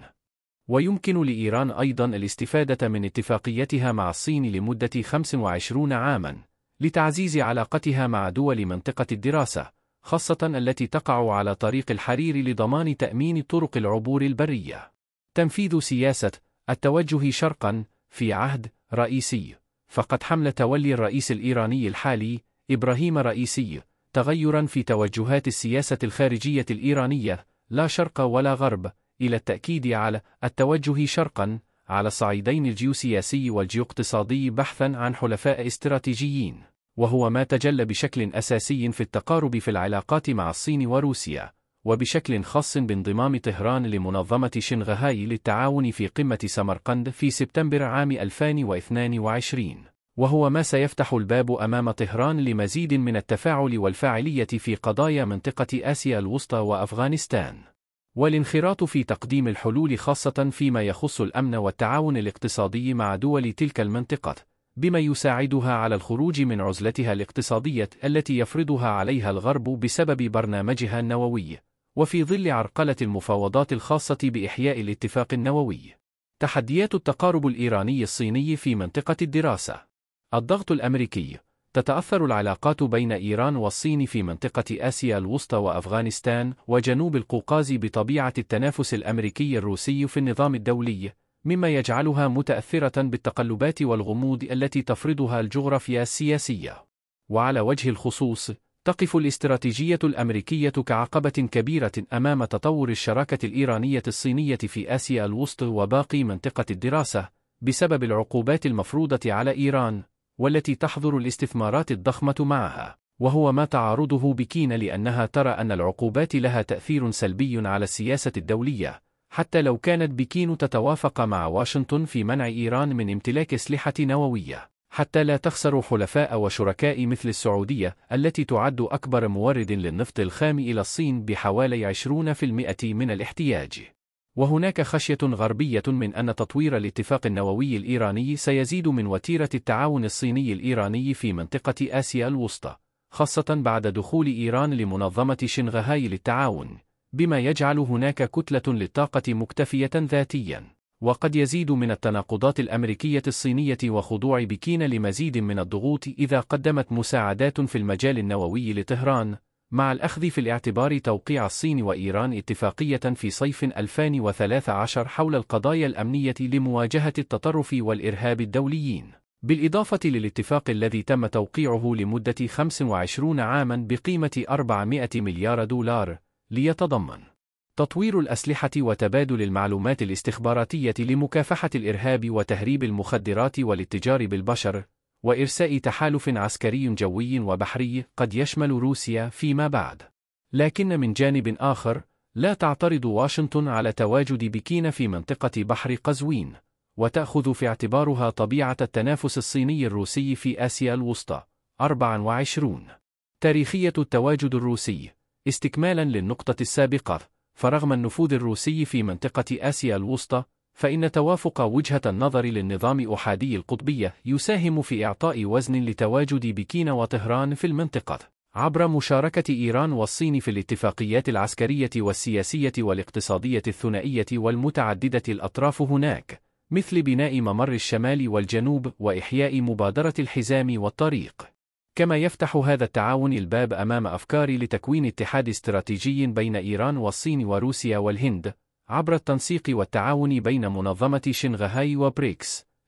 ويمكن لإيران أيضا الاستفادة من اتفاقيتها مع الصين لمدة خمس وعشرين عاما لتعزيز علاقتها مع دول منطقة الدراسة، خاصة التي تقع على طريق الحرير لضمان تأمين طرق العبور البرية. تنفيذ سياسة التوجه شرقا في عهد رئيسي، فقد حمل تولي الرئيس الإيراني الحالي إبراهيم رئيسي تغيرا في توجهات السياسة الخارجية الإيرانية، لا شرق ولا غرب، إلى التأكيد على التوجه شرقا على الصعيدين الجيوسياسي والجيوقتصادي بحثا عن حلفاء استراتيجيين، وهو ما تجلى بشكل أساسي في التقارب في العلاقات مع الصين وروسيا، وبشكل خاص بانضمام طهران لمنظمة شنغهاي للتعاون في قمة سمرقند في سبتمبر عام ألفين واثنين وعشرين، وهو ما سيفتح الباب أمام طهران لمزيد من التفاعل والفاعلية في قضايا منطقة آسيا الوسطى وأفغانستان، والانخراط في تقديم الحلول خاصة فيما يخص الأمن والتعاون الاقتصادي مع دول تلك المنطقة، بما يساعدها على الخروج من عزلتها الاقتصادية التي يفرضها عليها الغرب بسبب برنامجها النووي، وفي ظل عرقلة المفاوضات الخاصة بإحياء الاتفاق النووي. تحديات التقارب الإيراني الصيني في منطقة الدراسة. الضغط الأمريكي. تتأثر العلاقات بين إيران والصين في منطقة آسيا الوسطى وأفغانستان وجنوب القوقاز بطبيعة التنافس الأمريكي الروسي في النظام الدولي، مما يجعلها متأثرة بالتقلبات والغموض التي تفرضها الجغرافيا السياسية. وعلى وجه الخصوص، تقف الاستراتيجية الأمريكية كعقبة كبيرة أمام تطور الشراكة الإيرانية الصينية في آسيا الوسطى وباقي منطقة الدراسة، بسبب العقوبات المفروضة على إيران، والتي تحظر الاستثمارات الضخمة معها، وهو ما تعارضه بكين لأنها ترى أن العقوبات لها تأثير سلبي على السياسة الدولية، حتى لو كانت بكين تتوافق مع واشنطن في منع إيران من امتلاك أسلحة نووية، حتى لا تخسر حلفاء وشركاء مثل السعودية التي تعد أكبر مورد للنفط الخام إلى الصين بحوالي عشرين بالمئة من الاحتياج. وهناك خشية غربية من أن تطوير الاتفاق النووي الإيراني سيزيد من وتيرة التعاون الصيني الإيراني في منطقة آسيا الوسطى، خاصة بعد دخول إيران لمنظمة شنغهاي للتعاون، بما يجعل هناك كتلة للطاقة مكتفية ذاتيا. وقد يزيد من التناقضات الأمريكية الصينية وخضوع بكين لمزيد من الضغوط إذا قدمت مساعدات في المجال النووي لطهران، مع الأخذ في الاعتبار توقيع الصين وإيران اتفاقية في صيف ألفين وثلاثة عشر حول القضايا الأمنية لمواجهة التطرف والإرهاب الدوليين، بالإضافة للاتفاق الذي تم توقيعه لمدة خمس وعشرين عاما بقيمة أربعمائة مليار دولار، ليتضمن تطوير الأسلحة وتبادل المعلومات الاستخباراتية لمكافحة الإرهاب وتهريب المخدرات والاتجار بالبشر، وإرساء تحالف عسكري جوي وبحري قد يشمل روسيا فيما بعد. لكن من جانب آخر، لا تعترض واشنطن على تواجد بكين في منطقة بحر قزوين، وتأخذ في اعتبارها طبيعة التنافس الصيني الروسي في آسيا الوسطى. أربعة وعشرين. تاريخية التواجد الروسي. استكمالا للنقطة السابقة، فرغم النفوذ الروسي في منطقة آسيا الوسطى، فإن توافق وجهة النظر للنظام أحادي القطبية يساهم في إعطاء وزن لتواجد بكين وطهران في المنطقة، عبر مشاركة إيران والصين في الاتفاقيات العسكرية والسياسية والاقتصادية الثنائية والمتعددة الأطراف هناك، مثل بناء ممر الشمال والجنوب وإحياء مبادرة الحزام والطريق. كما يفتح هذا التعاون الباب أمام أفكار لتكوين اتحاد استراتيجي بين إيران والصين وروسيا والهند، عبر التنسيق والتعاون بين منظمة شنغهاي وبريكس،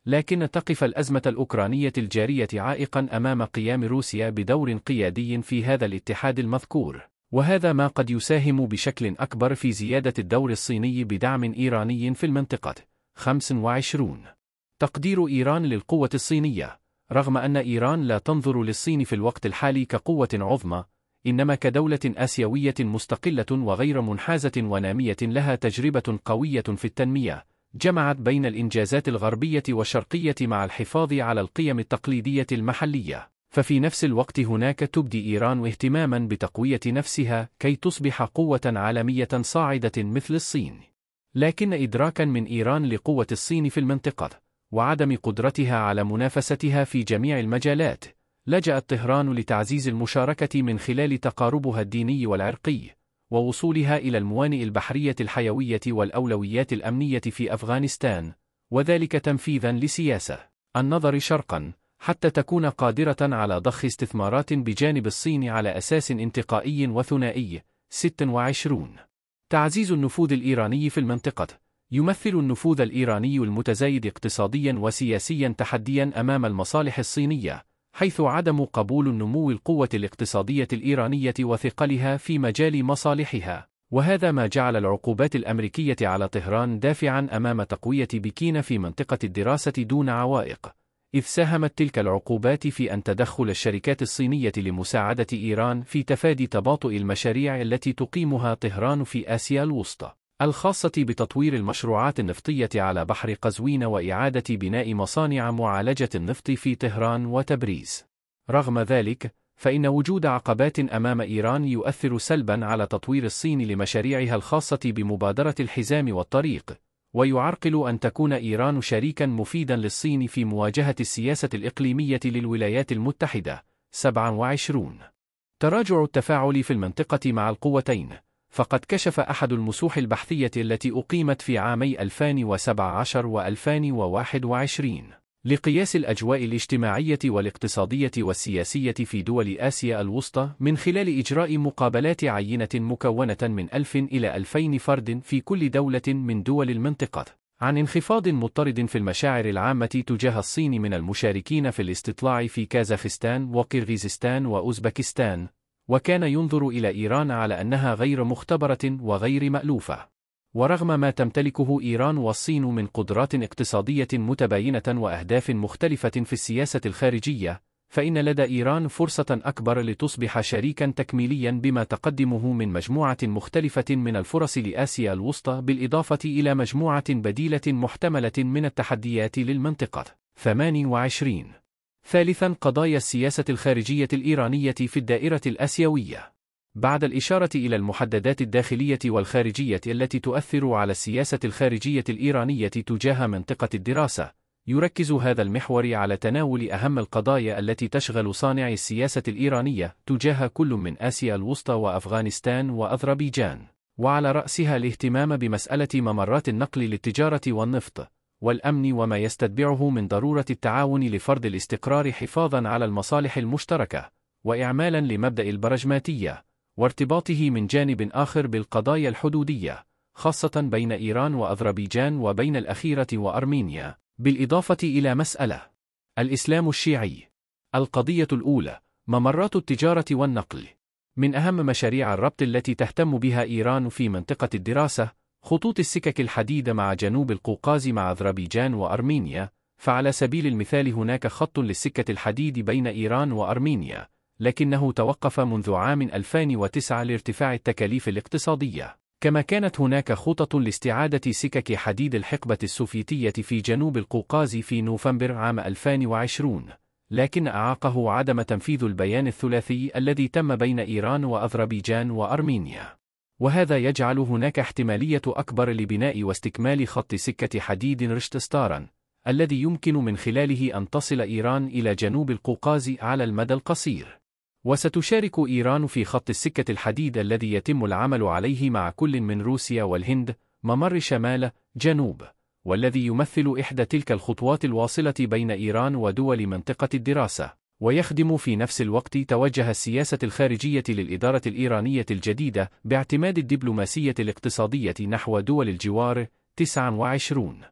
لكن تقف الأزمة الأوكرانية الجارية عائقا أمام قيام روسيا بدور قيادي في هذا الاتحاد المذكور، وهذا ما قد يساهم بشكل أكبر في زيادة الدور الصيني بدعم إيراني في المنطقة. خمسة وعشرين. تقدير إيران للقوة الصينية. رغم أن إيران لا تنظر للصين في الوقت الحالي كقوة عظمى، إنما كدولة آسيوية مستقلة وغير منحازة ونامية لها تجربة قوية في التنمية، جمعت بين الإنجازات الغربية والشرقية مع الحفاظ على القيم التقليدية المحلية. ففي نفس الوقت هناك تبدي إيران اهتماما بتقوية نفسها كي تصبح قوة عالمية صاعدة مثل الصين. لكن إدراكا من إيران لقوة الصين في المنطقة وعدم قدرتها على منافستها في جميع المجالات، لجأت طهران لتعزيز المشاركة من خلال تقاربها الديني والعرقي، ووصولها إلى الموانئ البحرية الحيوية والأولويات الأمنية في أفغانستان، وذلك تنفيذا لسياسة النظر شرقا حتى تكون قادرة على ضخ استثمارات بجانب الصين على أساس انتقائي وثنائي. ستة وعشرين. تعزيز النفوذ الإيراني في المنطقة. يمثل النفوذ الإيراني المتزايد اقتصاديا وسياسيا تحديا أمام المصالح الصينية، حيث عدم قبول النمو القوة الاقتصادية الإيرانية وثقلها في مجال مصالحها، وهذا ما جعل العقوبات الأمريكية على طهران دافعا أمام تقوية بكين في منطقة الدراسة دون عوائق، إذ ساهمت تلك العقوبات في أن تدخل الشركات الصينية لمساعدة إيران في تفادي تباطؤ المشاريع التي تقيمها طهران في آسيا الوسطى، الخاصة بتطوير المشروعات النفطية على بحر قزوين وإعادة بناء مصانع معالجة النفط في طهران وتبريز. رغم ذلك، فإن وجود عقبات أمام إيران يؤثر سلبا على تطوير الصين لمشاريعها الخاصة بمبادرة الحزام والطريق، ويعرقل أن تكون إيران شريكا مفيدا للصين في مواجهة السياسة الإقليمية للولايات المتحدة. سبعة وعشرين. تراجع التفاعل في المنطقة مع القوتين. فقد كشف أحد المسوح البحثية التي أقيمت في عامي ألفين وسبعة عشر وألفين وواحد وعشرين لقياس الأجواء الاجتماعية والاقتصادية والسياسية في دول آسيا الوسطى من خلال إجراء مقابلات عينة مكونة من ألف إلى ألفين فرد في كل دولة من دول المنطقة، عن انخفاض مضطرد في المشاعر العامة تجاه الصين من المشاركين في الاستطلاع في كازاخستان وقرغيزستان وأوزبكستان، وكان ينظر إلى إيران على أنها غير مختبرة وغير مألوفة. ورغم ما تمتلكه إيران والصين من قدرات اقتصادية متباينة وأهداف مختلفة في السياسة الخارجية، فإن لدى إيران فرصة أكبر لتصبح شريكا تكميليا بما تقدمه من مجموعة مختلفة من الفرص لآسيا الوسطى، بالإضافة إلى مجموعة بديلة محتملة من التحديات للمنطقة. ثمانية وعشرين. ثالثا، قضايا السياسة الخارجية الإيرانية في الدائرة الآسيوية. بعد الإشارة إلى المحددات الداخلية والخارجية التي تؤثر على السياسة الخارجية الإيرانية تجاه منطقة الدراسة، يركز هذا المحور على تناول أهم القضايا التي تشغل صانع السياسة الإيرانية تجاه كل من آسيا الوسطى وأفغانستان وأذربيجان، وعلى رأسها الاهتمام بمسألة ممرات النقل للتجارة والنفط والأمن وما يستتبعه من ضرورة التعاون لفرض الاستقرار حفاظا على المصالح المشتركة، وإعمالا لمبدأ البراجماتية، وارتباطه من جانب آخر بالقضايا الحدودية، خاصة بين إيران وأذربيجان وبين الأخيرة وأرمينيا، بالإضافة إلى مسألة الإسلام الشيعي. القضية الأولى، ممرات التجارة والنقل. من أهم مشاريع الربط التي تهتم بها إيران في منطقة الدراسة خطوط السكك الحديد مع جنوب القوقاز مع أذربيجان وأرمينيا. فعلى سبيل المثال هناك خط للسكة الحديد بين إيران وأرمينيا، لكنه توقف منذ عام ألفين وتسعة لارتفاع التكاليف الاقتصادية. كما كانت هناك خطط لاستعادة سكك حديد الحقبة السوفيتية في جنوب القوقاز في نوفمبر عام ألفين وعشرين، لكن أعاقه عدم تنفيذ البيان الثلاثي الذي تم بين إيران وأذربيجان وأرمينيا. وهذا يجعل هناك احتمالية أكبر لبناء واستكمال خط سكة حديد رشت ستارا، الذي يمكن من خلاله أن تصل إيران إلى جنوب القوقاز على المدى القصير. وستشارك إيران في خط السكة الحديد الذي يتم العمل عليه مع كل من روسيا والهند، ممر شمال جنوب، والذي يمثل إحدى تلك الخطوات الواصلة بين إيران ودول منطقة الدراسة، ويخدم في نفس الوقت توجه السياسة الخارجية للإدارة الإيرانية الجديدة باعتماد الدبلوماسية الاقتصادية نحو دول الجوار. تسعة وعشرين.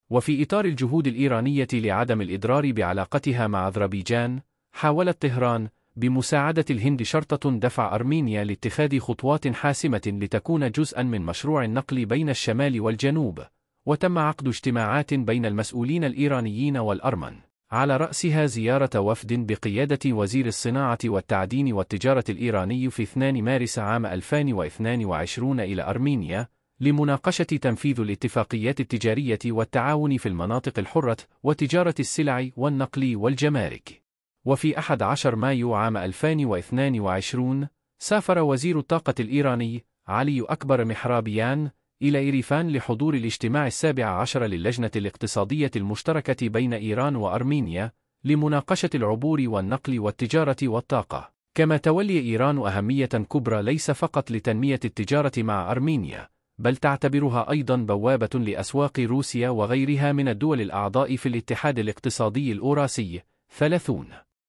وفي إطار الجهود الإيرانية لعدم الإضرار بعلاقتها مع أذربيجان، حاولت طهران بمساعدة الهند شرطة دفع أرمينيا لاتخاذ خطوات حاسمة لتكون جزءا من مشروع النقل بين الشمال والجنوب، وتم عقد اجتماعات بين المسؤولين الإيرانيين والأرمن، على رأسها زيارة وفد بقيادة وزير الصناعة والتعدين والتجارة الإيراني في اثنين مارس عام ألفين واثنين وعشرين إلى أرمينيا، لمناقشة تنفيذ الاتفاقيات التجارية والتعاون في المناطق الحرة وتجارة السلع والنقل والجمارك. وفي أحد عشر مايو عام ألفين واثنين وعشرين، سافر وزير الطاقة الإيراني علي أكبر محرابيان إلى إيريفان لحضور الاجتماع السابع عشر للجنة الاقتصادية المشتركة بين إيران وأرمينيا لمناقشة العبور والنقل والتجارة والطاقة. كما تولي إيران أهمية كبرى ليس فقط لتنمية التجارة مع أرمينيا، بل تعتبرها أيضا بوابة لأسواق روسيا وغيرها من الدول الأعضاء في الاتحاد الاقتصادي الأوراسي ثلاثين.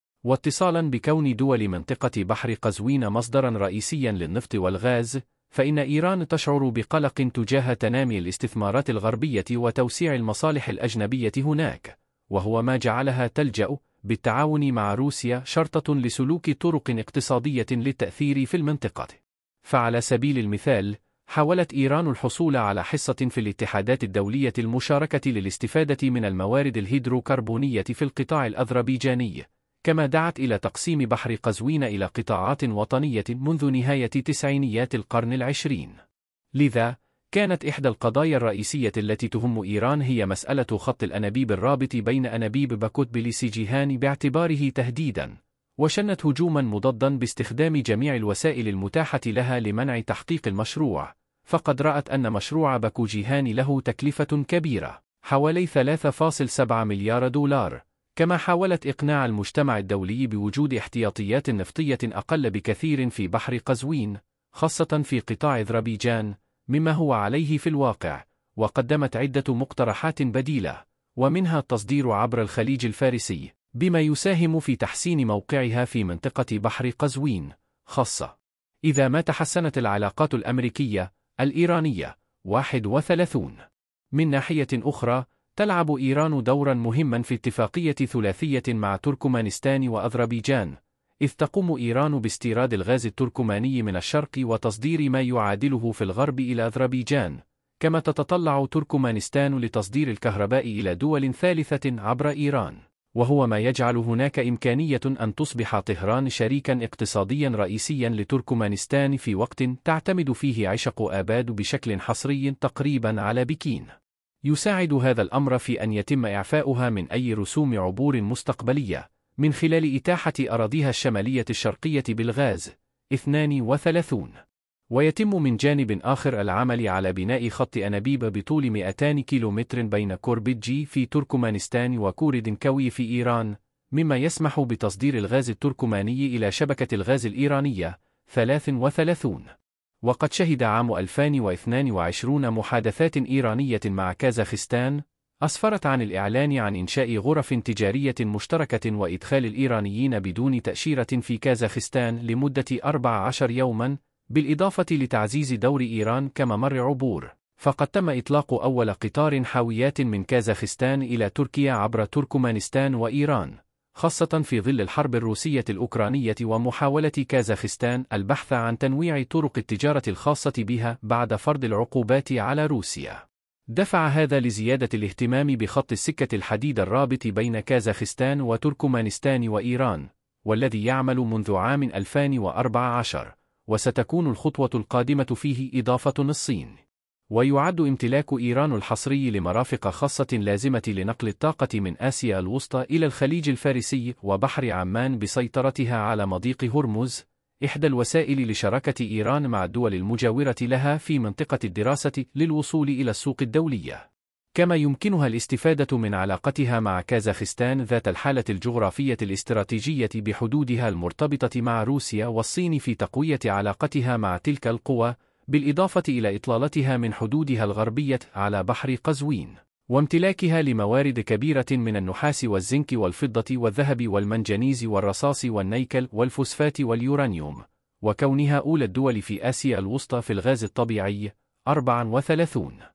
واتصالا بكون دول منطقة بحر قزوين مصدرا رئيسيا للنفط والغاز، فإن إيران تشعر بقلق تجاه تنامي الاستثمارات الغربية وتوسيع المصالح الأجنبية هناك، وهو ما جعلها تلجأ بالتعاون مع روسيا شرطة لسلوك طرق اقتصادية للتأثير في المنطقة. فعلى سبيل المثال، حاولت إيران الحصول على حصة في الاتحادات الدولية المشاركة للاستفادة من الموارد الهيدروكربونية في القطاع الأذربيجاني، كما دعت إلى تقسيم بحر قزوين إلى قطاعات وطنية منذ نهاية تسعينيات القرن العشرين. لذا، كانت إحدى القضايا الرئيسية التي تهم إيران هي مسألة خط الأنابيب الرابط بين أنابيب باكوت بليسيجيهان باعتباره تهديدا، وشنت هجوما مضادا باستخدام جميع الوسائل المتاحة لها لمنع تحقيق المشروع، فقد رأت أن مشروع باكوجيهان له تكلفة كبيرة حوالي ثلاثة فاصلة سبعة مليار دولار. كما حاولت إقناع المجتمع الدولي بوجود احتياطيات نفطية أقل بكثير في بحر قزوين، خاصة في قطاع أذربيجان، مما هو عليه في الواقع، وقدمت عدة مقترحات بديلة، ومنها التصدير عبر الخليج الفارسي، بما يساهم في تحسين موقعها في منطقة بحر قزوين، خاصة إذا ما تحسنت العلاقات الأمريكية الإيرانية. واحد وثلاثين. من ناحية أخرى، تلعب إيران دورا مهما في اتفاقية ثلاثية مع تركمانستان وأذربيجان، إذ تقوم إيران باستيراد الغاز التركماني من الشرق وتصدير ما يعادله في الغرب إلى أذربيجان، كما تتطلع تركمانستان لتصدير الكهرباء إلى دول ثالثة عبر إيران، وهو ما يجعل هناك إمكانية أن تصبح طهران شريكا اقتصاديا رئيسيا لتركمانستان في وقت تعتمد فيه عشق آباد بشكل حصري تقريبا على بكين. يساعد هذا الأمر في أن يتم إعفاؤها من أي رسوم عبور مستقبلية من خلال إتاحة أراضيها الشمالية الشرقية بالغاز. اثنان وثلاثين. ويتم من جانب آخر العمل على بناء خط أنابيب بطول مئتين كيلومتر بين كوربيتجي في تركمانستان وكوردنكوي في إيران، مما يسمح بتصدير الغاز التركماني إلى شبكة الغاز الإيرانية. ثلاثة وثلاثين. وقد شهد عام ألفين واثنين وعشرين محادثات إيرانية مع كازاخستان أسفرت عن الإعلان عن إنشاء غرف تجارية مشتركة وإدخال الإيرانيين بدون تأشيرة في كازاخستان لمدة أربعة عشر يوما، بالإضافة لتعزيز دور إيران كممر عبور. فقد تم إطلاق أول قطار حاويات من كازاخستان إلى تركيا عبر تركمانستان وإيران، خاصة في ظل الحرب الروسية الأوكرانية ومحاولة كازاخستان البحث عن تنويع طرق التجارة الخاصة بها بعد فرض العقوبات على روسيا. دفع هذا لزيادة الاهتمام بخط السكة الحديد الرابط بين كازاخستان وتركمانستان وإيران، والذي يعمل منذ عام ألفين وأربعة عشر، وستكون الخطوة القادمة فيه إضافة الصين. ويعد امتلاك إيران الحصري لمرافق خاصة لازمة لنقل الطاقة من آسيا الوسطى إلى الخليج الفارسي وبحر عمان بسيطرتها على مضيق هرمز إحدى الوسائل لشراكة إيران مع الدول المجاورة لها في منطقة الدراسة للوصول إلى السوق الدولية. كما يمكنها الاستفادة من علاقتها مع كازاخستان ذات الحالة الجغرافية الاستراتيجية بحدودها المرتبطة مع روسيا والصين في تقوية علاقتها مع تلك القوى، بالإضافة إلى إطلالتها من حدودها الغربية على بحر قزوين، وامتلاكها لموارد كبيرة من النحاس والزنك والفضة والذهب والمنجنيز والرصاص والنيكل والفوسفات واليورانيوم، وكونها أولى الدول في آسيا الوسطى في الغاز الطبيعي. أربعة وثلاثين.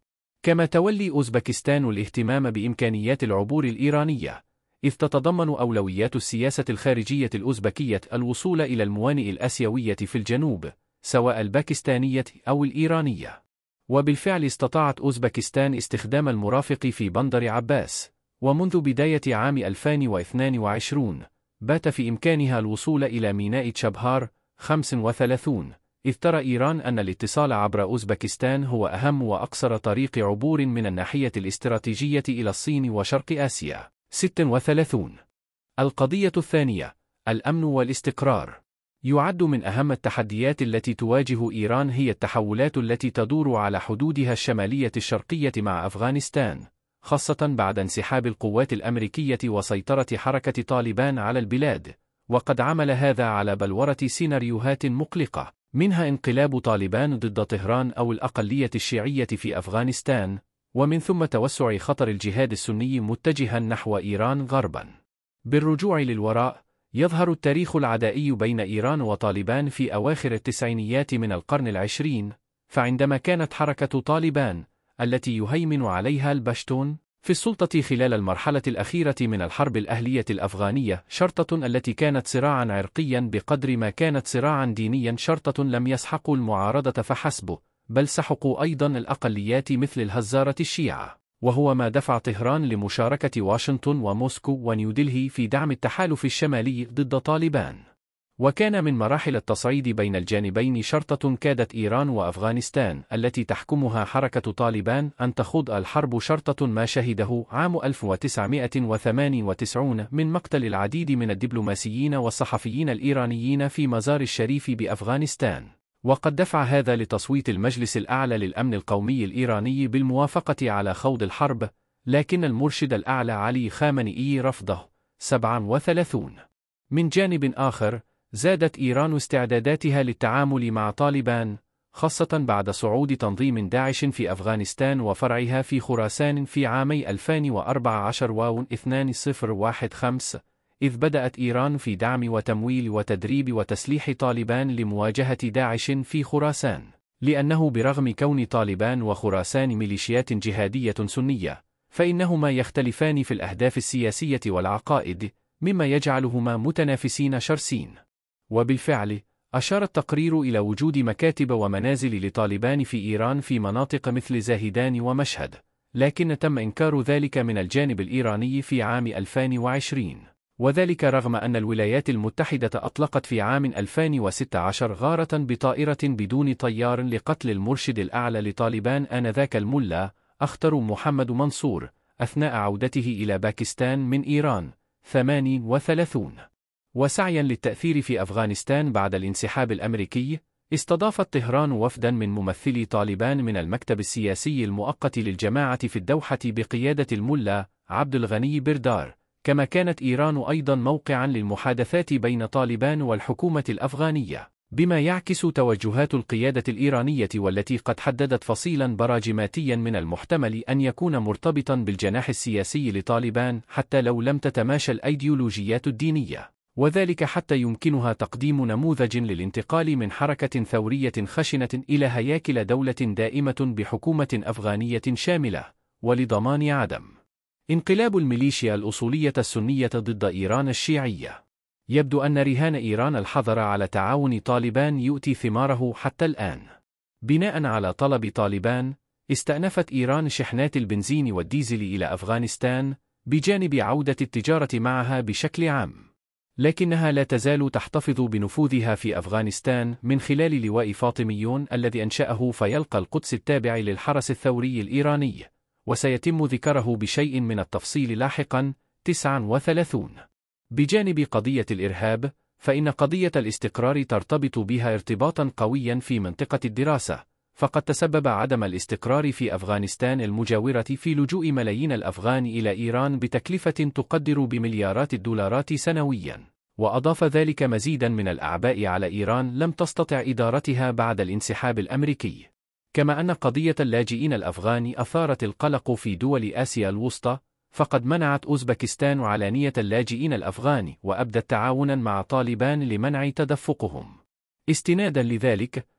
كما تولي أوزبكستان الاهتمام بإمكانيات العبور الإيرانية، إذ تتضمن أولويات السياسة الخارجية الأوزبكية الوصول إلى الموانئ الآسيوية في الجنوب، سواء الباكستانية أو الإيرانية. وبالفعل استطاعت أوزبكستان استخدام المرافق في بندر عباس، ومنذ بداية عام ألفين واثنين وعشرين بات في إمكانها الوصول إلى ميناء تشابهار خمسة وثلاثين، إذ ترى إيران أن الاتصال عبر أوزبكستان هو أهم وأقصر طريق عبور من الناحية الاستراتيجية إلى الصين وشرق آسيا. ستة وثلاثين. القضية الثانية، الأمن والاستقرار. يعد من أهم التحديات التي تواجه إيران هي التحولات التي تدور على حدودها الشمالية الشرقية مع أفغانستان، خاصة بعد انسحاب القوات الأمريكية وسيطرة حركة طالبان على البلاد، وقد عمل هذا على بلورة سيناريوهات مقلقة، منها انقلاب طالبان ضد طهران أو الأقلية الشيعية في أفغانستان، ومن ثم توسع خطر الجهاد السني متجها نحو إيران غربا. بالرجوع للوراء، يظهر التاريخ العدائي بين إيران وطالبان في أواخر التسعينيات من القرن العشرين، فعندما كانت حركة طالبان التي يهيمن عليها البشتون في السلطة خلال المرحلة الأخيرة من الحرب الأهلية الأفغانية شرطة التي كانت صراعا عرقيا بقدر ما كانت صراعا دينيا شرطة لم يسحقوا المعارضة فحسب، بل سحقوا أيضا الأقليات مثل الهزارة الشيعة، وهو ما دفع طهران لمشاركة واشنطن وموسكو ونيودلهي في دعم التحالف الشمالي ضد طالبان. وكان من مراحل التصعيد بين الجانبين شرطة كادت إيران وأفغانستان التي تحكمها حركة طالبان أن تخوض الحرب شرطة ما شهده عام ألف وتسعمائة وثمانية وتسعين من مقتل العديد من الدبلوماسيين والصحفيين الإيرانيين في مزار الشريف بأفغانستان، وقد دفع هذا لتصويت المجلس الأعلى للأمن القومي الإيراني بالموافقة على خوض الحرب، لكن المرشد الأعلى علي خامنئي رفضه. سبعة وثلاثين. من جانب آخر، زادت إيران استعداداتها للتعامل مع طالبان، خاصة بعد صعود تنظيم داعش في أفغانستان وفرعها في خراسان في عامي ألفين وأربعة عشر و اثنين ألف وخمسة، إذ بدأت إيران في دعم وتمويل وتدريب وتسليح طالبان لمواجهة داعش في خراسان، لأنه برغم كون طالبان وخراسان ميليشيات جهادية سنية، فإنهما يختلفان في الأهداف السياسية والعقائد، مما يجعلهما متنافسين شرسين. وبالفعل، أشار التقرير إلى وجود مكاتب ومنازل لطالبان في إيران في مناطق مثل زاهدان ومشهد، لكن تم إنكار ذلك من الجانب الإيراني في عام ألفين وعشرين، وذلك رغم أن الولايات المتحدة أطلقت في عام ألفين وستة عشر غارة بطائرة بدون طيار لقتل المرشد الأعلى لطالبان آنذاك الملا أخطر محمد منصور أثناء عودته إلى باكستان من إيران. ثمانية وثلاثين. وسعيا للتأثير في أفغانستان بعد الانسحاب الأمريكي، استضافت طهران وفدا من ممثلي طالبان من المكتب السياسي المؤقت للجماعة في الدوحة بقيادة الملا عبد الغني بردار، كما كانت إيران أيضا موقعا للمحادثات بين طالبان والحكومة الأفغانية، بما يعكس توجهات القيادة الإيرانية والتي قد حددت فصيلا براجماتيا من المحتمل أن يكون مرتبطا بالجناح السياسي لطالبان حتى لو لم تتماشى الأيديولوجيات الدينية، وذلك حتى يمكنها تقديم نموذج للانتقال من حركة ثورية خشنة إلى هياكل دولة دائمة بحكومة أفغانية شاملة، ولضمان عدم انقلاب الميليشيا الأصولية السنية ضد إيران الشيعية. يبدو أن رهان إيران الحظر على تعاون طالبان يؤتي ثماره حتى الآن. بناء على طلب طالبان، استأنفت إيران شحنات البنزين والديزل إلى أفغانستان، بجانب عودة التجارة معها بشكل عام. لكنها لا تزال تحتفظ بنفوذها في أفغانستان من خلال لواء فاطميون الذي أنشأه فيلقى القدس التابع للحرس الثوري الإيراني، وسيتم ذكره بشيء من التفصيل لاحقا. تسعة وثلاثين. بجانب قضية الإرهاب، فإن قضية الاستقرار ترتبط بها ارتباطا قويا في منطقة الدراسة، فقد تسبب عدم الاستقرار في أفغانستان المجاورة في لجوء ملايين الأفغان إلى إيران بتكلفة تقدر بمليارات الدولارات سنويا، وأضاف ذلك مزيدا من الأعباء على إيران لم تستطع إدارتها بعد الانسحاب الأمريكي. كما أن قضية اللاجئين الأفغان أثارت القلق في دول آسيا الوسطى، فقد منعت أوزبكستان علانية اللاجئين الأفغان وأبدت تعاونا مع طالبان لمنع تدفقهم. استنادا لذلك،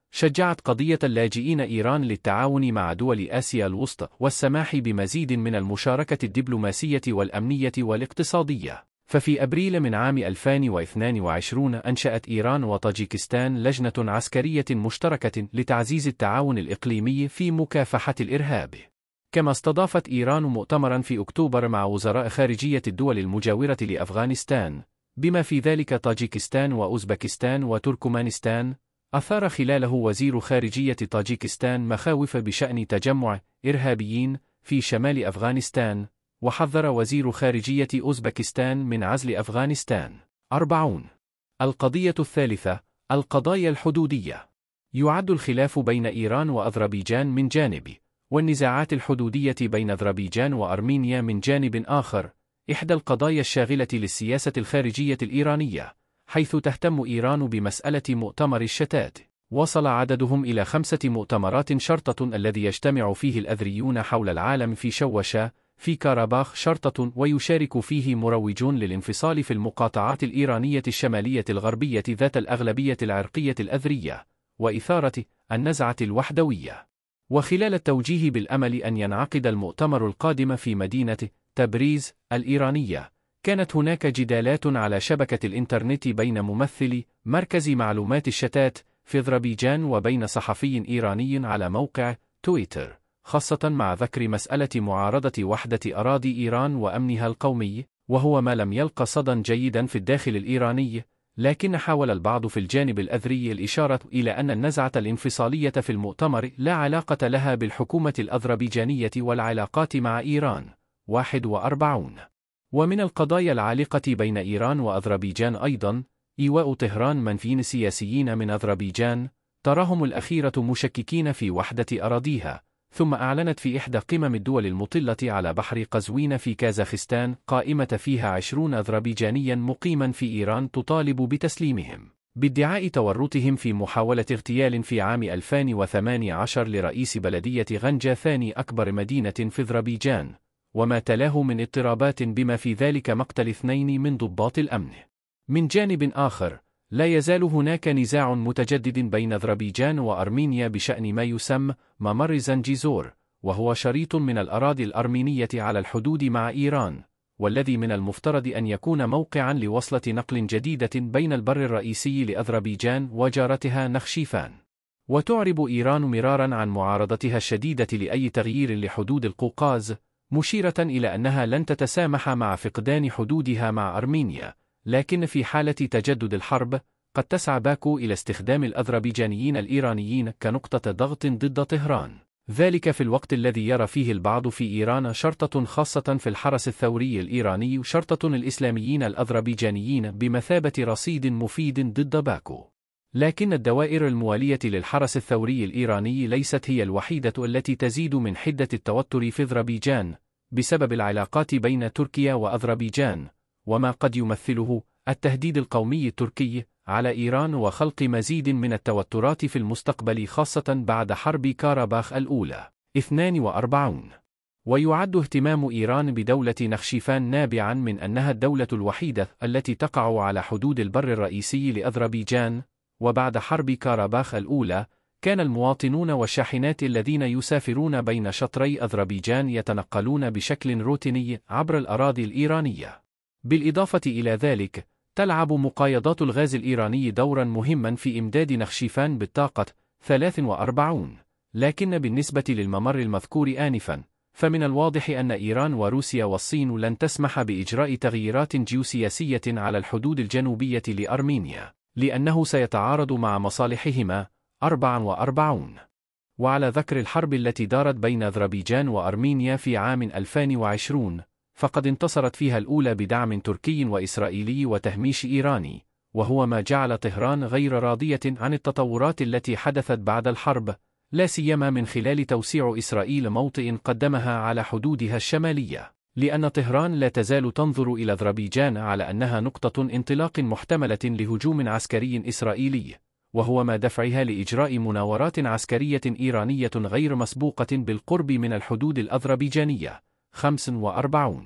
شجعت قضية اللاجئين إيران للتعاون مع دول آسيا الوسطى والسماح بمزيد من المشاركة الدبلوماسية والأمنية والاقتصادية. ففي أبريل من عام ألفين واثنين وعشرين أنشأت إيران وطاجيكستان لجنة عسكرية مشتركة لتعزيز التعاون الإقليمي في مكافحة الإرهاب. كما استضافت إيران مؤتمرا في أكتوبر مع وزراء خارجية الدول المجاورة لأفغانستان، بما في ذلك طاجيكستان وأوزبكستان وتركمانستان. أثار خلاله وزير خارجية طاجيكستان مخاوف بشأن تجمع إرهابيين في شمال أفغانستان، وحذر وزير خارجية أوزبكستان من عزل أفغانستان. أربعون. القضية الثالثة، القضايا الحدودية. يعد الخلاف بين إيران وأذربيجان من جانب، والنزاعات الحدودية بين أذربيجان وأرمينيا من جانب آخر، إحدى القضايا الشاغلة للسياسة الخارجية الإيرانية، حيث تهتم إيران بمسألة مؤتمر الشتات. وصل عددهم إلى خمسة مؤتمرات شرطة الذي يجتمع فيه الأذريون حول العالم في شوشة في كاراباخ شرطة، ويشارك فيه مروجون للانفصال في المقاطعات الإيرانية الشمالية الغربية ذات الأغلبية العرقية الأذرية، وإثارة النزعة الوحدوية. وخلال التوجيه بالأمل أن ينعقد المؤتمر القادم في مدينة تبريز الإيرانية، كانت هناك جدالات على شبكة الإنترنت بين ممثلي مركز معلومات الشتات في أذربيجان وبين صحفي إيراني على موقع تويتر، خاصة مع ذكر مسألة معارضة وحدة أراضي إيران وأمنها القومي، وهو ما لم يلقى صدى جيدا في الداخل الإيراني. لكن حاول البعض في الجانب الأذري الإشارة إلى أن النزعة الانفصالية في المؤتمر لا علاقة لها بالحكومة الأذربيجانية والعلاقات مع إيران. واحد وأربعون. ومن القضايا العالقة بين إيران وأذربيجان أيضا إيواء طهران منفيين سياسيين من أذربيجان، تراهم الأخيرة مشككين في وحدة أراضيها، ثم أعلنت في إحدى قمم الدول المطلة على بحر قزوين في كازاخستان قائمة فيها عشرون أذربيجانيا مقيما في إيران تطالب بتسليمهم، بادعاء تورطهم في محاولة اغتيال في عام ألفين وثمانية عشر لرئيس بلدية غنجة ثاني أكبر مدينة في أذربيجان، وما تلاه من اضطرابات بما في ذلك مقتل اثنين من ضباط الأمن. من جانب آخر، لا يزال هناك نزاع متجدد بين أذربيجان وأرمينيا بشأن ما يسمى ممر زنجيزور، وهو شريط من الأراضي الأرمينية على الحدود مع إيران، والذي من المفترض أن يكون موقعا لوصلة نقل جديدة بين البر الرئيسي لأذربيجان وجارتها نخشيفان. وتعرب إيران مرارا عن معارضتها الشديدة لأي تغيير لحدود القوقاز، مشيرة إلى أنها لن تتسامح مع فقدان حدودها مع أرمينيا، لكن في حالة تجدد الحرب قد تسعى باكو إلى استخدام الأذربيجانيين الإيرانيين كنقطة ضغط ضد طهران، ذلك في الوقت الذي يرى فيه البعض في إيران شرطة خاصة في الحرس الثوري الإيراني شرطة الإسلاميين الأذربيجانيين بمثابة رصيد مفيد ضد باكو. لكن الدوائر الموالية للحرس الثوري الإيراني ليست هي الوحيدة التي تزيد من حدة التوتر في أذربيجان بسبب العلاقات بين تركيا وأذربيجان، وما قد يمثله التهديد القومي التركي على إيران وخلق مزيد من التوترات في المستقبل، خاصة بعد حرب كاراباخ الأولى. اثنان وأربعون. ويعد اهتمام إيران بدولة نخشيفان نابعا من أنها الدولة الوحيدة التي تقع على حدود البر الرئيسي لأذربيجان، وبعد حرب كاراباخ الأولى كان المواطنون والشاحنات الذين يسافرون بين شطري أذربيجان يتنقلون بشكل روتيني عبر الأراضي الإيرانية. بالإضافة إلى ذلك، تلعب مقايضات الغاز الإيراني دورا مهما في إمداد نخشيفان بالطاقة. ثلاث وأربعون. لكن بالنسبة للممر المذكور آنفا، فمن الواضح أن إيران وروسيا والصين لن تسمح بإجراء تغييرات جيوسياسية على الحدود الجنوبية لأرمينيا، لأنه سيتعارض مع مصالحهما. أربعة وأربعون. وعلى ذكر الحرب التي دارت بين أذربيجان وأرمينيا في عام ألفين وعشرين، فقد انتصرت فيها الأولى بدعم تركي وإسرائيلي وتهميش إيراني، وهو ما جعل طهران غير راضية عن التطورات التي حدثت بعد الحرب، لا سيما من خلال توسيع إسرائيل موطئ قدمها على حدودها الشمالية، لأن طهران لا تزال تنظر إلى أذربيجان على أنها نقطة انطلاق محتملة لهجوم عسكري إسرائيلي، وهو ما دفعها لإجراء مناورات عسكرية إيرانية غير مسبوقة بالقرب من الحدود الأذربيجانية. خمس وأربعون.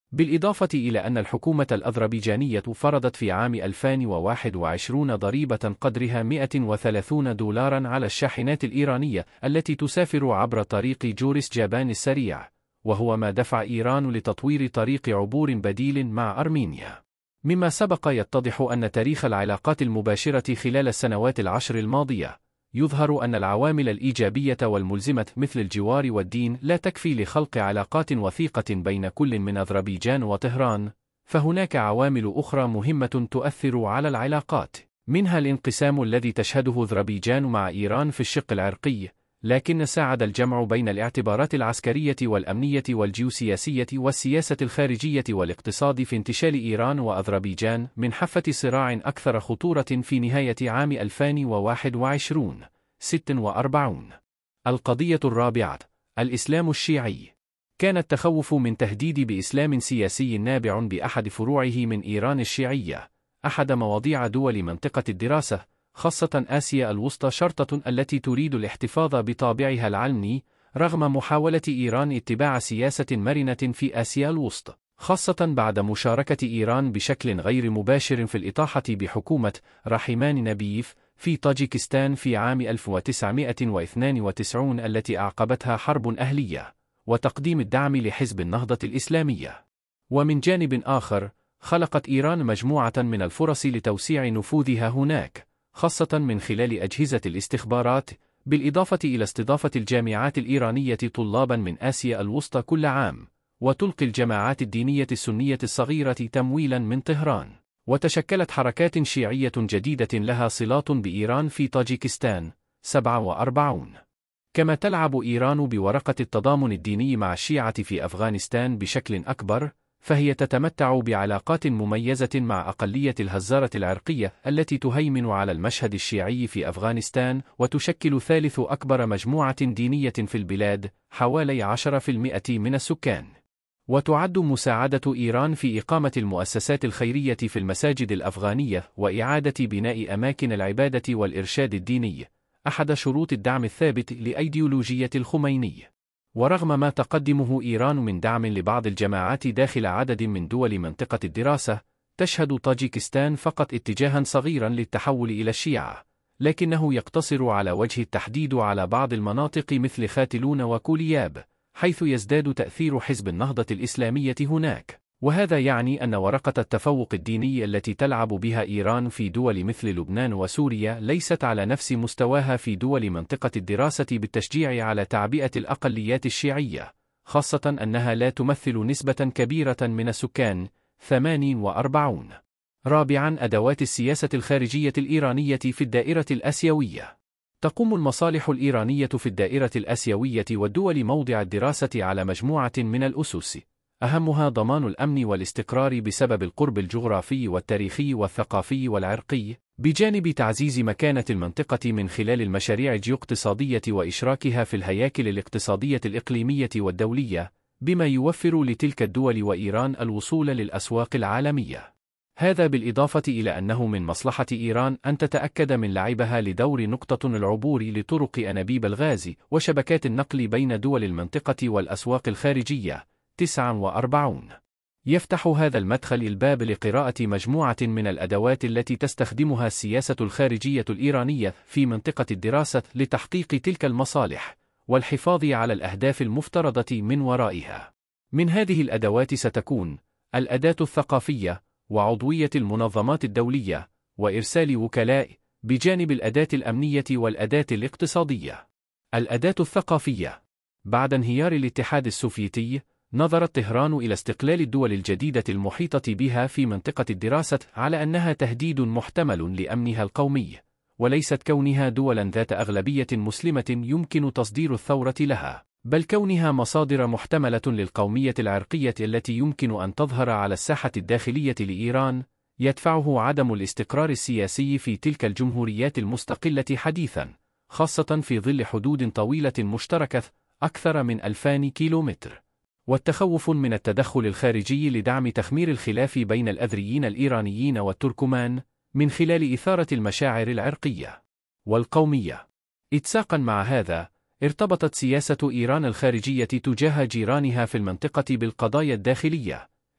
بالإضافة إلى أن الحكومة الأذربيجانية فرضت في عام ألفين وواحد وعشرين ضريبة قدرها مئة وثلاثين دولارا على الشاحنات الإيرانية التي تسافر عبر طريق جوريس جابان السريع، وهو ما دفع إيران لتطوير طريق عبور بديل مع أرمينيا. مما سبق يتضح أن تاريخ العلاقات المباشرة خلال السنوات العشر الماضية يظهر أن العوامل الإيجابية والملزمة مثل الجوار والدين لا تكفي لخلق علاقات وثيقة بين كل من أذربيجان وطهران، فهناك عوامل أخرى مهمة تؤثر على العلاقات، منها الانقسام الذي تشهده أذربيجان مع إيران في الشق العرقي، لكن ساعد الجمع بين الاعتبارات العسكرية والأمنية والجيوسياسية والسياسة الخارجية والاقتصاد في انتشال إيران وأذربيجان من حافة صراع أكثر خطورة في نهاية عام ألفين وواحد وعشرين. ستة وأربعين. القضية الرابعة: الإسلام الشيعي. كان التخوف من تهديد بإسلام سياسي نابع بأحد فروعه من إيران الشيعية أحد مواضيع دول منطقة الدراسة، خاصة آسيا الوسطى، شرطة التي تريد الاحتفاظ بطابعها العلمي رغم محاولة إيران اتباع سياسة مرنة في آسيا الوسطى، خاصة بعد مشاركة إيران بشكل غير مباشر في الإطاحة بحكومة رحيمان نبيف في طاجيكستان في عام ألف وتسعمئة واثنين وتسعين التي أعقبتها حرب أهلية، وتقديم الدعم لحزب النهضة الإسلامية. ومن جانب آخر، خلقت إيران مجموعة من الفرص لتوسيع نفوذها هناك، خاصة من خلال أجهزة الاستخبارات، بالإضافة إلى استضافة الجامعات الإيرانية طلابا من آسيا الوسطى كل عام، وتلقي الجماعات الدينية السنية الصغيرة تمويلا من طهران. وتشكلت حركات شيعية جديدة لها صلات بإيران في طاجيكستان. سبعة وأربعين. كما تلعب إيران بورقة التضامن الديني مع الشيعة في أفغانستان بشكل أكبر، فهي تتمتع بعلاقات مميزة مع أقلية الهزارة العرقية التي تهيمن على المشهد الشيعي في أفغانستان، وتشكل ثالث أكبر مجموعة دينية في البلاد، حوالي عشرة بالمئة من السكان. وتعد مساعدة إيران في إقامة المؤسسات الخيرية في المساجد الأفغانية وإعادة بناء أماكن العبادة والإرشاد الديني أحد شروط الدعم الثابت لأيديولوجية الخميني. ورغم ما تقدمه إيران من دعم لبعض الجماعات داخل عدد من دول منطقة الدراسة، تشهد طاجيكستان فقط اتجاها صغيرا للتحول إلى الشيعة، لكنه يقتصر على وجه التحديد على بعض المناطق مثل خاتلون وكولياب، حيث يزداد تأثير حزب النهضة الإسلامية هناك. وهذا يعني أن ورقة التفوق الديني التي تلعب بها إيران في دول مثل لبنان وسوريا ليست على نفس مستواها في دول منطقة الدراسة بالتشجيع على تعبئة الأقليات الشيعية، خاصة أنها لا تمثل نسبة كبيرة من السكان. ثمانية وأربعين. رابعاً: أدوات السياسة الخارجية الإيرانية في الدائرة الآسيوية. تقوم المصالح الإيرانية في الدائرة الآسيوية والدول موضع الدراسة على مجموعة من الأسس، أهمها ضمان الأمن والاستقرار بسبب القرب الجغرافي والتاريخي والثقافي والعرقي، بجانب تعزيز مكانة المنطقة من خلال المشاريع الجيوقتصادية وإشراكها في الهياكل الاقتصادية الإقليمية والدولية، بما يوفر لتلك الدول وإيران الوصول للأسواق العالمية. هذا بالإضافة إلى أنه من مصلحة إيران أن تتأكد من لعبها لدور نقطة العبور لطرق أنابيب الغاز وشبكات النقل بين دول المنطقة والأسواق الخارجية. تسعة وأربعين. يفتح هذا المدخل الباب لقراءة مجموعة من الأدوات التي تستخدمها السياسة الخارجية الإيرانية في منطقة الدراسة لتحقيق تلك المصالح والحفاظ على الأهداف المفترضة من ورائها. من هذه الأدوات ستكون الأداة الثقافية وعضوية المنظمات الدولية وإرسال وكلاء، بجانب الأداة الأمنية والأداة الاقتصادية. الأداة الثقافية. بعد انهيار الاتحاد السوفيتي، نظرت طهران إلى استقلال الدول الجديدة المحيطة بها في منطقة الدراسة على أنها تهديد محتمل لأمنها القومي، وليست كونها دولا ذات أغلبية مسلمة يمكن تصدير الثورة لها، بل كونها مصادر محتملة للقومية العرقية التي يمكن أن تظهر على الساحة الداخلية لإيران، يدفعه عدم الاستقرار السياسي في تلك الجمهوريات المستقلة حديثا، خاصة في ظل حدود طويلة مشتركة أكثر من ألفين كيلومتر، والتخوف من التدخل الخارجي لدعم تخمير الخلاف بين الأذريين الإيرانيين والتركمان من خلال إثارة المشاعر العرقية والقومية. اتساقا مع هذا، ارتبطت سياسة إيران الخارجية تجاه جيرانها في المنطقة بالقضايا الداخلية،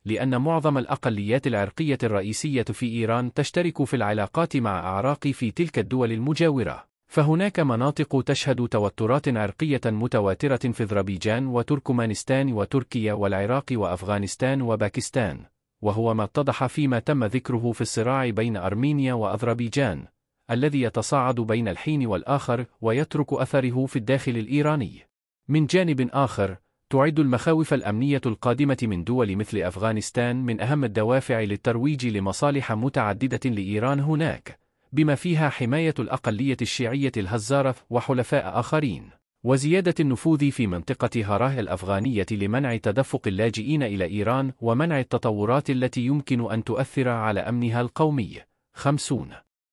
لأن معظم الأقليات العرقية الرئيسية في إيران تشترك في العلاقات مع أعراق في تلك الدول المجاورة، فهناك مناطق تشهد توترات عرقية متواترة في أذربيجان وتركمانستان وتركيا والعراق وأفغانستان وباكستان، وهو ما اتضح فيما تم ذكره في الصراع بين أرمينيا وأذربيجان، الذي يتصاعد بين الحين والآخر ويترك أثره في الداخل الإيراني. من جانب آخر، تعد المخاوف الأمنية القادمة من دول مثل أفغانستان من أهم الدوافع للترويج لمصالح متعددة لإيران هناك، بما فيها حماية الأقلية الشيعية الهزارة وحلفاء آخرين، وزيادة النفوذ في منطقة هراه الأفغانية لمنع تدفق اللاجئين إلى إيران ومنع التطورات التي يمكن أن تؤثر على أمنها القومي. خمسون.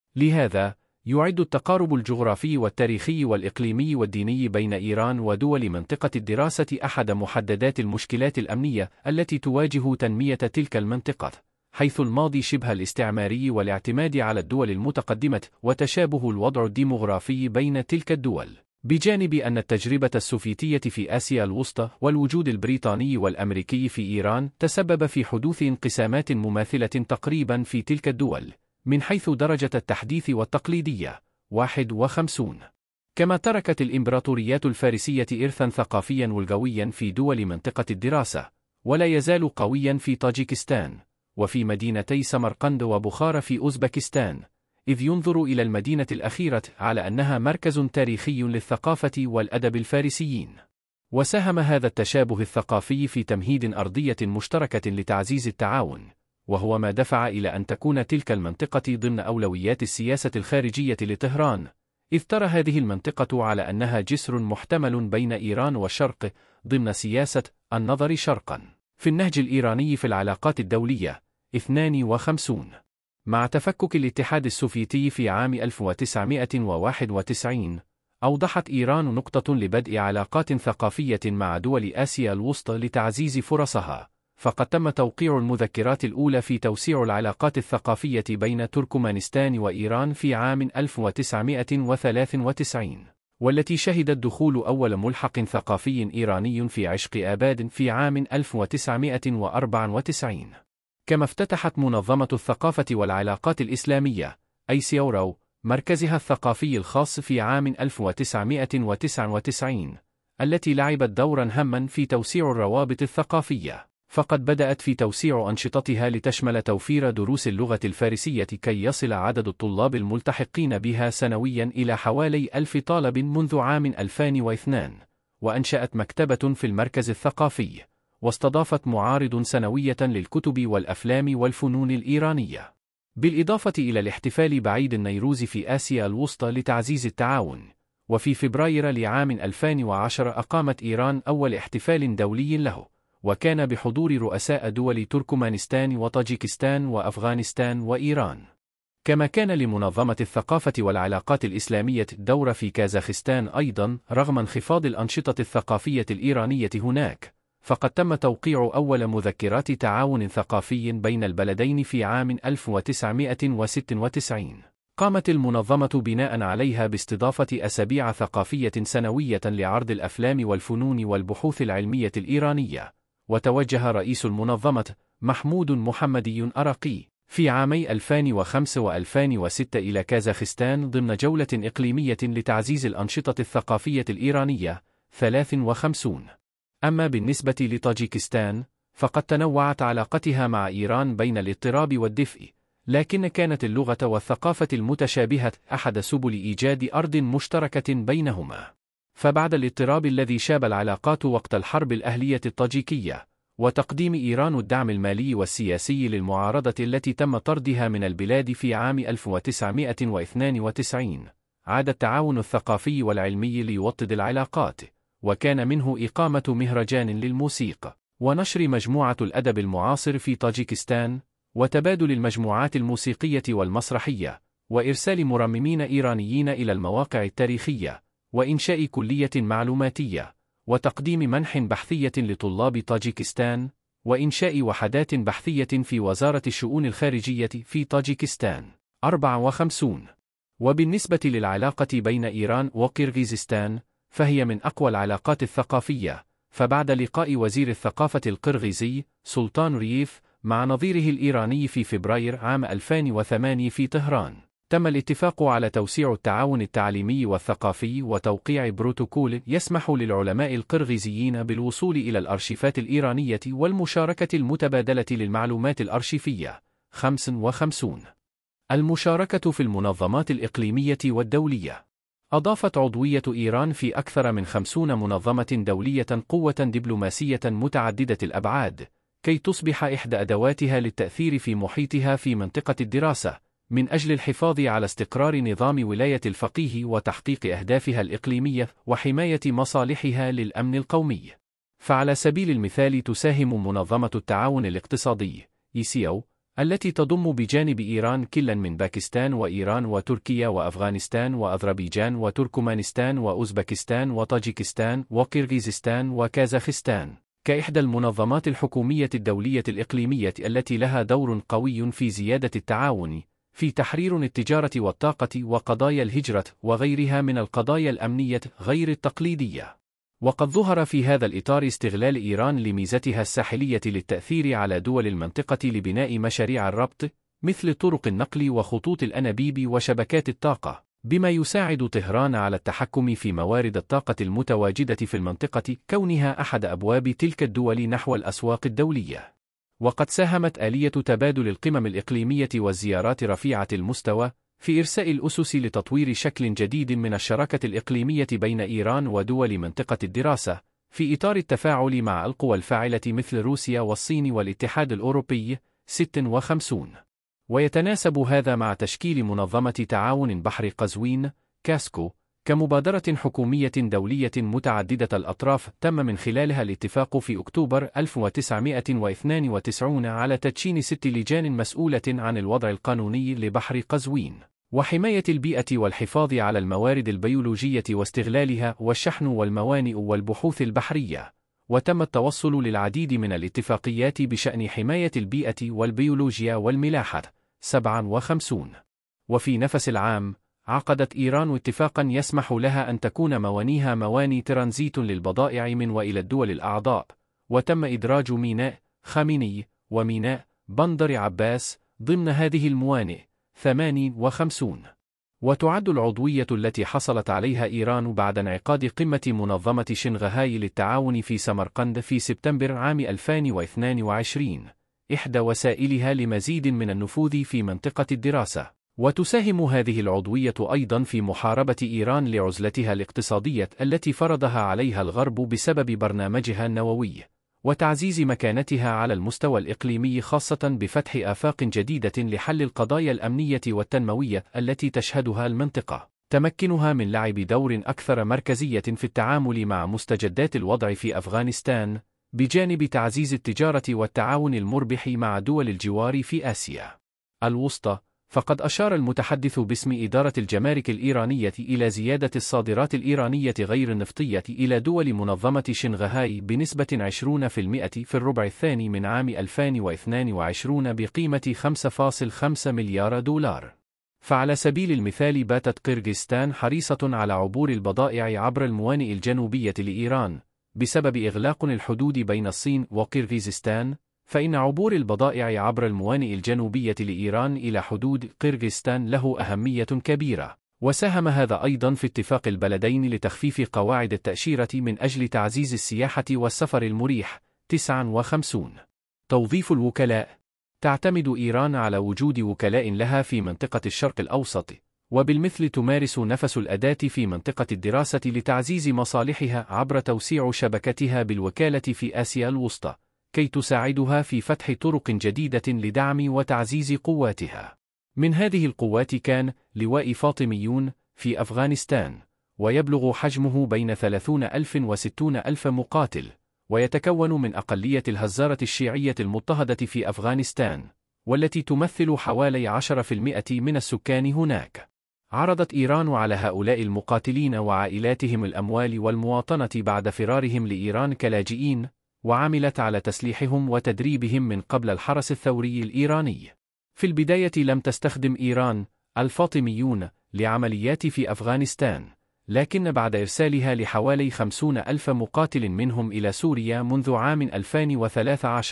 لهذا، يعد التقارب الجغرافي والتاريخي والإقليمي والديني بين إيران ودول منطقة الدراسة أحد محددات المشكلات الأمنية التي تواجه تنمية تلك المنطقة، حيث الماضي شبه الاستعماري والاعتماد على الدول المتقدمة وتشابه الوضع الديمغرافي بين تلك الدول، بجانب أن التجربة السوفيتية في آسيا الوسطى والوجود البريطاني والأمريكي في إيران تسبب في حدوث انقسامات مماثلة تقريبا في تلك الدول من حيث درجة التحديث والتقليدية. واحد وخمسون. كما تركت الإمبراطوريات الفارسية إرثا ثقافيا ولغويا في دول منطقة الدراسة، ولا يزال قويا في طاجيكستان وفي مدينتي سمرقند وبخارى في أوزبكستان، إذ ينظر إلى المدينة الأخيرة على أنها مركز تاريخي للثقافة والأدب الفارسيين. وساهم هذا التشابه الثقافي في تمهيد أرضية مشتركة لتعزيز التعاون، وهو ما دفع إلى أن تكون تلك المنطقة ضمن أولويات السياسة الخارجية لطهران، إذ ترى هذه المنطقة على أنها جسر محتمل بين إيران والشرق ضمن سياسة النظر شرقا في النهج الإيراني في العلاقات الدولية. اثنان وخمسون. مع تفكك الاتحاد السوفيتي في عام ألف وتسعمائة وواحد وتسعين، أوضحت إيران نقطة لبدء علاقات ثقافية مع دول آسيا الوسطى لتعزيز فرصها، فقد تم توقيع المذكرات الأولى في توسيع العلاقات الثقافية بين تركمانستان وإيران في عام ألف وتسعمائة وثلاثة وتسعين، والتي شهدت دخول أول ملحق ثقافي إيراني في عشق آباد في عام ألف وتسعمائة وأربعة وتسعين. كما افتتحت منظمة الثقافة والعلاقات الإسلامية أي سيورو مركزها الثقافي الخاص في عام ألف وتسعمائة وتسعة وتسعين، التي لعبت دورا هاما في توسيع الروابط الثقافية، فقد بدأت في توسيع أنشطتها لتشمل توفير دروس اللغة الفارسية كي يصل عدد الطلاب الملتحقين بها سنويا إلى حوالي ألف طالب منذ عام ألفين واثنين، وأنشأت مكتبة في المركز الثقافي، واستضافت معارض سنوية للكتب والأفلام والفنون الإيرانية، بالإضافة إلى الاحتفال بعيد النيروز في آسيا الوسطى لتعزيز التعاون. وفي فبراير لعام ألفين وعشرة أقامت إيران أول احتفال دولي له، وكان بحضور رؤساء دول تركمانستان وطاجيكستان وأفغانستان وإيران. كما كان لمنظمة الثقافة والعلاقات الإسلامية دور في كازاخستان أيضا رغم انخفاض الأنشطة الثقافية الإيرانية هناك، فقد تم توقيع أول مذكرات تعاون ثقافي بين البلدين في عام ألف وتسعمائة وستة وتسعين. قامت المنظمة بناء عليها باستضافة أسابيع ثقافية سنوية لعرض الأفلام والفنون والبحوث العلمية الإيرانية. وتوجه رئيس المنظمة محمود محمدي أراقي في عامي ألفين وخمسة وألفين وستة إلى كازاخستان ضمن جولة إقليمية لتعزيز الأنشطة الثقافية الإيرانية. ثلاثة وخمسون. أما بالنسبة لطاجيكستان، فقد تنوعت علاقتها مع إيران بين الاضطراب والدفء، لكن كانت اللغة والثقافة المتشابهة أحد سبل إيجاد أرض مشتركة بينهما. فبعد الاضطراب الذي شاب العلاقات وقت الحرب الأهلية الطاجيكية، وتقديم إيران الدعم المالي والسياسي للمعارضة التي تم طردها من البلاد في عام ألف وتسعمائة واثنين وتسعين، عاد التعاون الثقافي والعلمي ليوطد العلاقات، وكان منه إقامة مهرجان للموسيقى، ونشر مجموعة الأدب المعاصر في طاجيكستان، وتبادل المجموعات الموسيقية والمسرحية، وإرسال مرممين إيرانيين إلى المواقع التاريخية، وإنشاء كلية معلوماتية، وتقديم منح بحثية لطلاب طاجيكستان، وإنشاء وحدات بحثية في وزارة الشؤون الخارجية في طاجيكستان. أربعة وخمسون. وبالنسبة للعلاقة بين إيران وقرغيزستان، فهي من أقوى العلاقات الثقافية، فبعد لقاء وزير الثقافة القرغيزي سلطان ريف مع نظيره الإيراني في فبراير عام ألفين وثمانية في طهران. تم الاتفاق على توسيع التعاون التعليمي والثقافي وتوقيع بروتوكول يسمح للعلماء القرغيزيين بالوصول إلى الأرشيفات الإيرانية والمشاركة المتبادلة للمعلومات الأرشيفية. خمسة وخمسين. المشاركة في المنظمات الإقليمية والدولية. أضافت عضوية إيران في أكثر من خمسين منظمة دولية قوة دبلوماسية متعددة الأبعاد، كي تصبح إحدى أدواتها للتأثير في محيطها في منطقة الدراسة، من أجل الحفاظ على استقرار نظام ولاية الفقيه وتحقيق أهدافها الإقليمية وحماية مصالحها للأمن القومي. فعلى سبيل المثال تساهم منظمة التعاون الاقتصادي إي سي أو التي تضم بجانب إيران كلا من باكستان وإيران وتركيا وأفغانستان وأذربيجان وتركمانستان وأوزبكستان وطاجيكستان وقرغيزستان وكازاخستان، كإحدى المنظمات الحكومية الدولية الإقليمية التي لها دور قوي في زيادة التعاون في تحرير التجارة والطاقة وقضايا الهجرة وغيرها من القضايا الأمنية غير التقليدية. وقد ظهر في هذا الإطار استغلال إيران لميزتها الساحلية للتأثير على دول المنطقة لبناء مشاريع الربط مثل طرق النقل وخطوط الأنابيب وشبكات الطاقة، بما يساعد طهران على التحكم في موارد الطاقة المتواجدة في المنطقة، كونها أحد أبواب تلك الدول نحو الأسواق الدولية. وقد ساهمت آلية تبادل القمم الإقليمية والزيارات رفيعة المستوى في إرساء الأسس لتطوير شكل جديد من الشراكة الإقليمية بين إيران ودول منطقة الدراسة، في إطار التفاعل مع القوى الفاعلة مثل روسيا والصين والاتحاد الأوروبي. ستة وخمسين. ويتناسب هذا مع تشكيل منظمة تعاون بحر قزوين كاسكو كمبادرة حكومية دولية متعددة الأطراف، تم من خلالها الاتفاق في أكتوبر ألف وتسعمائة واثنين وتسعين على تدشين ست لجان مسؤولة عن الوضع القانوني لبحر قزوين وحماية البيئة والحفاظ على الموارد البيولوجية واستغلالها والشحن والموانئ والبحوث البحرية. وتم التوصل للعديد من الاتفاقيات بشأن حماية البيئة والبيولوجيا والملاحة. سبعة وخمسين. وفي نفس العام عقدت إيران اتفاقا يسمح لها أن تكون موانيها مواني ترانزيت للبضائع من وإلى الدول الأعضاء، وتم إدراج ميناء خاميني وميناء بندر عباس ضمن هذه الموانئ. ثمانية وخمسين. وتعد العضوية التي حصلت عليها إيران بعد انعقاد قمة منظمة شنغهاي للتعاون في سمرقند في سبتمبر عام ألفين واثنين وعشرين إحدى وسائلها لمزيد من النفوذ في منطقة الدراسة. وتساهم هذه العضوية أيضا في محاربة إيران لعزلتها الاقتصادية التي فرضها عليها الغرب بسبب برنامجها النووي، وتعزيز مكانتها على المستوى الإقليمي، خاصة بفتح آفاق جديدة لحل القضايا الأمنية والتنموية التي تشهدها المنطقة. تمكنها من لعب دور أكثر مركزية في التعامل مع مستجدات الوضع في أفغانستان، بجانب تعزيز التجارة والتعاون المربح مع دول الجوار في آسيا الوسطى. فقد أشار المتحدث باسم إدارة الجمارك الإيرانية إلى زيادة الصادرات الإيرانية غير النفطية إلى دول منظمة شنغهاي بنسبة عشرين بالمئة في الربع الثاني من عام ألفين واثنين وعشرين بقيمة خمسة فاصلة خمسة مليار دولار. فعلى سبيل المثال باتت قرغيزستان حريصة على عبور البضائع عبر الموانئ الجنوبية لإيران بسبب إغلاق الحدود بين الصين وقرغيزستان، فإن عبور البضائع عبر الموانئ الجنوبية لإيران إلى حدود قرغيزستان له أهمية كبيرة. وساهم هذا أيضا في اتفاق البلدين لتخفيف قواعد التأشيرة من أجل تعزيز السياحة والسفر المريح. تسعة وخمسين. توظيف الوكلاء. تعتمد إيران على وجود وكلاء لها في منطقة الشرق الأوسط، وبالمثل تمارس نفس الأداة في منطقة الدراسة لتعزيز مصالحها عبر توسيع شبكتها بالوكالة في آسيا الوسطى، كي تساعدها في فتح طرق جديدة لدعم وتعزيز قواتها. من هذه القوات كان لواء فاطميون في أفغانستان، ويبلغ حجمه بين ثلاثين ألف وستين ألف مقاتل، ويتكون من أقلية الهزارة الشيعية المضطهدة في أفغانستان، والتي تمثل حوالي عشرة بالمئة من السكان هناك. عرضت إيران على هؤلاء المقاتلين وعائلاتهم الأموال والمواطنة بعد فرارهم لإيران كلاجئين، وعملت على تسليحهم وتدريبهم من قبل الحرس الثوري الإيراني. في البداية لم تستخدم إيران الفاطميون لعمليات في أفغانستان، لكن بعد إرسالها لحوالي خمسين ألف مقاتل منهم إلى سوريا منذ عام ألفين وثلاثة عشر،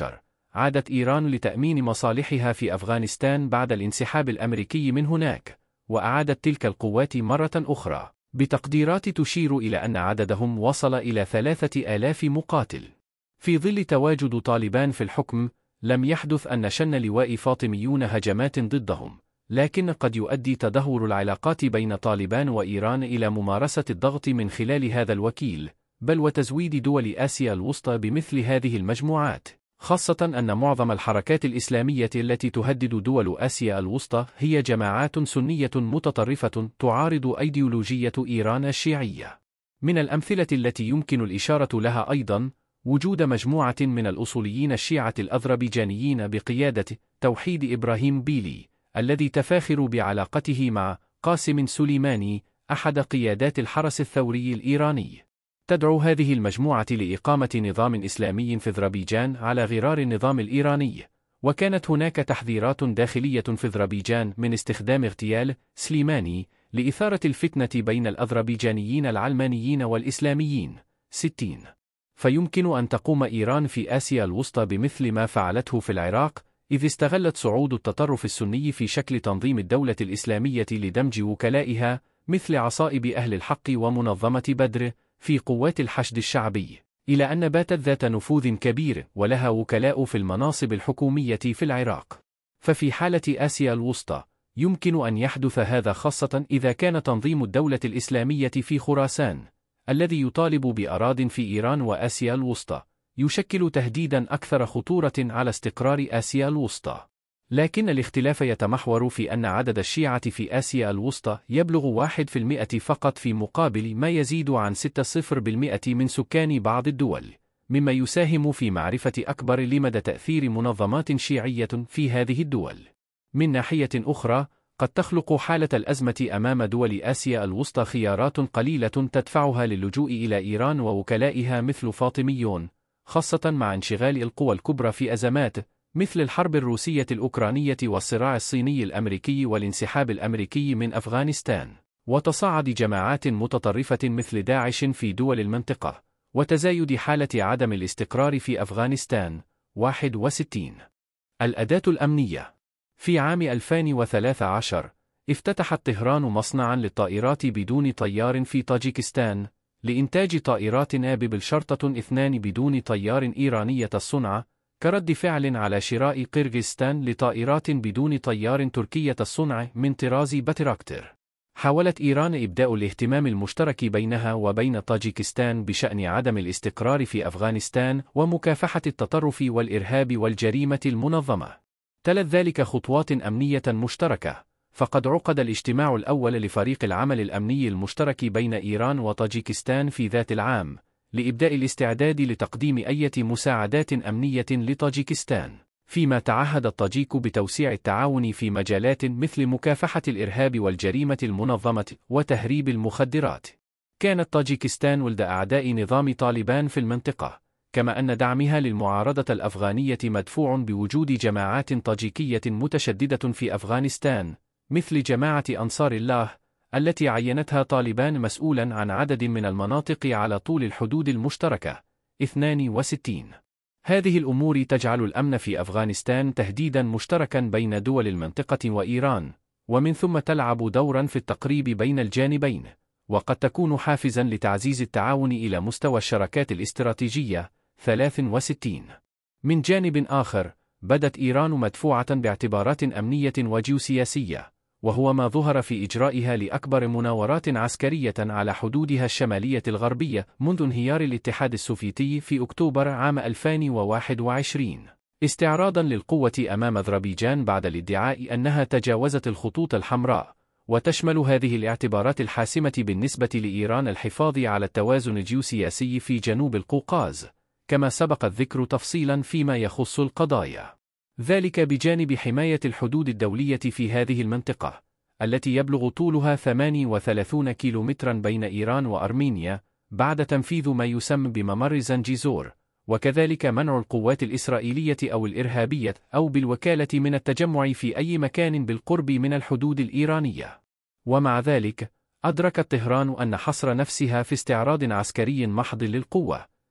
عادت إيران لتأمين مصالحها في أفغانستان بعد الانسحاب الأمريكي من هناك، وأعادت تلك القوات مرة أخرى، بتقديرات تشير إلى أن عددهم وصل إلى ثلاثة آلاف مقاتل. في ظل تواجد طالبان في الحكم، لم يحدث أن شن لواء فاطميون هجمات ضدهم، لكن قد يؤدي تدهور العلاقات بين طالبان وإيران إلى ممارسة الضغط من خلال هذا الوكيل، بل وتزويد دول آسيا الوسطى بمثل هذه المجموعات، خاصة أن معظم الحركات الإسلامية التي تهدد دول آسيا الوسطى هي جماعات سنية متطرفة تعارض أيديولوجية إيران الشيعية. من الأمثلة التي يمكن الإشارة لها أيضا وجود مجموعة من الأصوليين الشيعة الأذربيجانيين بقيادة توحيد إبراهيم بيلي، الذي تفاخر بعلاقته مع قاسم سليماني أحد قيادات الحرس الثوري الإيراني. تدعو هذه المجموعة لإقامة نظام إسلامي في أذربيجان على غرار النظام الإيراني، وكانت هناك تحذيرات داخلية في أذربيجان من استخدام اغتيال سليماني لإثارة الفتنة بين الأذربيجانيين العلمانيين والإسلاميين. ستين فيمكن أن تقوم إيران في آسيا الوسطى بمثل ما فعلته في العراق، إذ استغلت صعود التطرف السني في شكل تنظيم الدولة الإسلامية لدمج وكلائها مثل عصائب أهل الحق ومنظمة بدر في قوات الحشد الشعبي، إلى أن باتت ذات نفوذ كبير ولها وكلاء في المناصب الحكومية في العراق. ففي حالة آسيا الوسطى يمكن أن يحدث هذا، خاصة إذا كان تنظيم الدولة الإسلامية في خراسان الذي يطالب بأراضٍ في إيران وآسيا الوسطى يشكل تهديداً أكثر خطورة على استقرار آسيا الوسطى. لكن الاختلاف يتمحور في أن عدد الشيعة في آسيا الوسطى يبلغ واحد بالمئة فقط، في مقابل ما يزيد عن ستة بالمئة من سكان بعض الدول، مما يساهم في معرفة أكبر لمدى تأثير منظمات شيعية في هذه الدول. من ناحية أخرى، قد تخلق حالة الأزمة أمام دول آسيا الوسطى خيارات قليلة تدفعها للجوء إلى إيران ووكلائها مثل فاطميون، خاصة مع انشغال القوى الكبرى في أزمات مثل الحرب الروسية الأوكرانية والصراع الصيني الأمريكي والانسحاب الأمريكي من أفغانستان، وتصاعد جماعات متطرفة مثل داعش في دول المنطقة، وتزايد حالة عدم الاستقرار في أفغانستان. واحد وستين الأداة الأمنية. في عام ألفين وثلاثة عشر افتتحت طهران مصنعاً للطائرات بدون طيار في طاجيكستان لإنتاج طائرات آبل شرطة اثنان بدون طيار إيرانية الصنع، كرد فعل على شراء قرغيزستان لطائرات بدون طيار تركية الصنع من طراز باتراكتر. حاولت إيران إبداء الاهتمام المشترك بينها وبين طاجيكستان بشأن عدم الاستقرار في أفغانستان ومكافحة التطرف والإرهاب والجريمة المنظمة. تلت ذلك خطوات أمنية مشتركة، فقد عقد الاجتماع الأول لفريق العمل الأمني المشترك بين إيران وطاجيكستان في ذات العام لإبداء الاستعداد لتقديم أي مساعدات أمنية لطاجيكستان، فيما تعهد الطاجيك بتوسيع التعاون في مجالات مثل مكافحة الإرهاب والجريمة المنظمة وتهريب المخدرات. كانت طاجيكستان ولد أعداء نظام طالبان في المنطقة، كما أن دعمها للمعارضة الأفغانية مدفوع بوجود جماعات طاجيكية متشددة في أفغانستان مثل جماعة أنصار الله التي عينتها طالبان مسؤولا عن عدد من المناطق على طول الحدود المشتركة. اثنين وستين هذه الأمور تجعل الأمن في أفغانستان تهديدا مشتركا بين دول المنطقة وإيران، ومن ثم تلعب دورا في التقريب بين الجانبين، وقد تكون حافزا لتعزيز التعاون إلى مستوى الشراكات الاستراتيجية. ثلاث وستين من جانب آخر، بدت إيران مدفوعة باعتبارات أمنية وجيوسياسية، وهو ما ظهر في إجرائها لأكبر مناورات عسكرية على حدودها الشمالية الغربية منذ انهيار الاتحاد السوفيتي في أكتوبر عام ألفين وواحد وعشرين، استعراضا للقوة أمام أذربيجان بعد الادعاء أنها تجاوزت الخطوط الحمراء. وتشمل هذه الاعتبارات الحاسمة بالنسبة لإيران الحفاظ على التوازن الجيوسياسي في جنوب القوقاز، كما سبق الذكر تفصيلا فيما يخص القضايا، ذلك بجانب حماية الحدود الدولية في هذه المنطقة التي يبلغ طولها ثمانية وثلاثين كيلومترا بين إيران وأرمينيا بعد تنفيذ ما يسمى بممر زنجيزور، وكذلك منع القوات الإسرائيلية أو الإرهابية أو بالوكالة من التجمع في أي مكان بالقرب من الحدود الإيرانية. ومع ذلك، أدركت طهران أن حصر نفسها في استعراض عسكري محض للقوة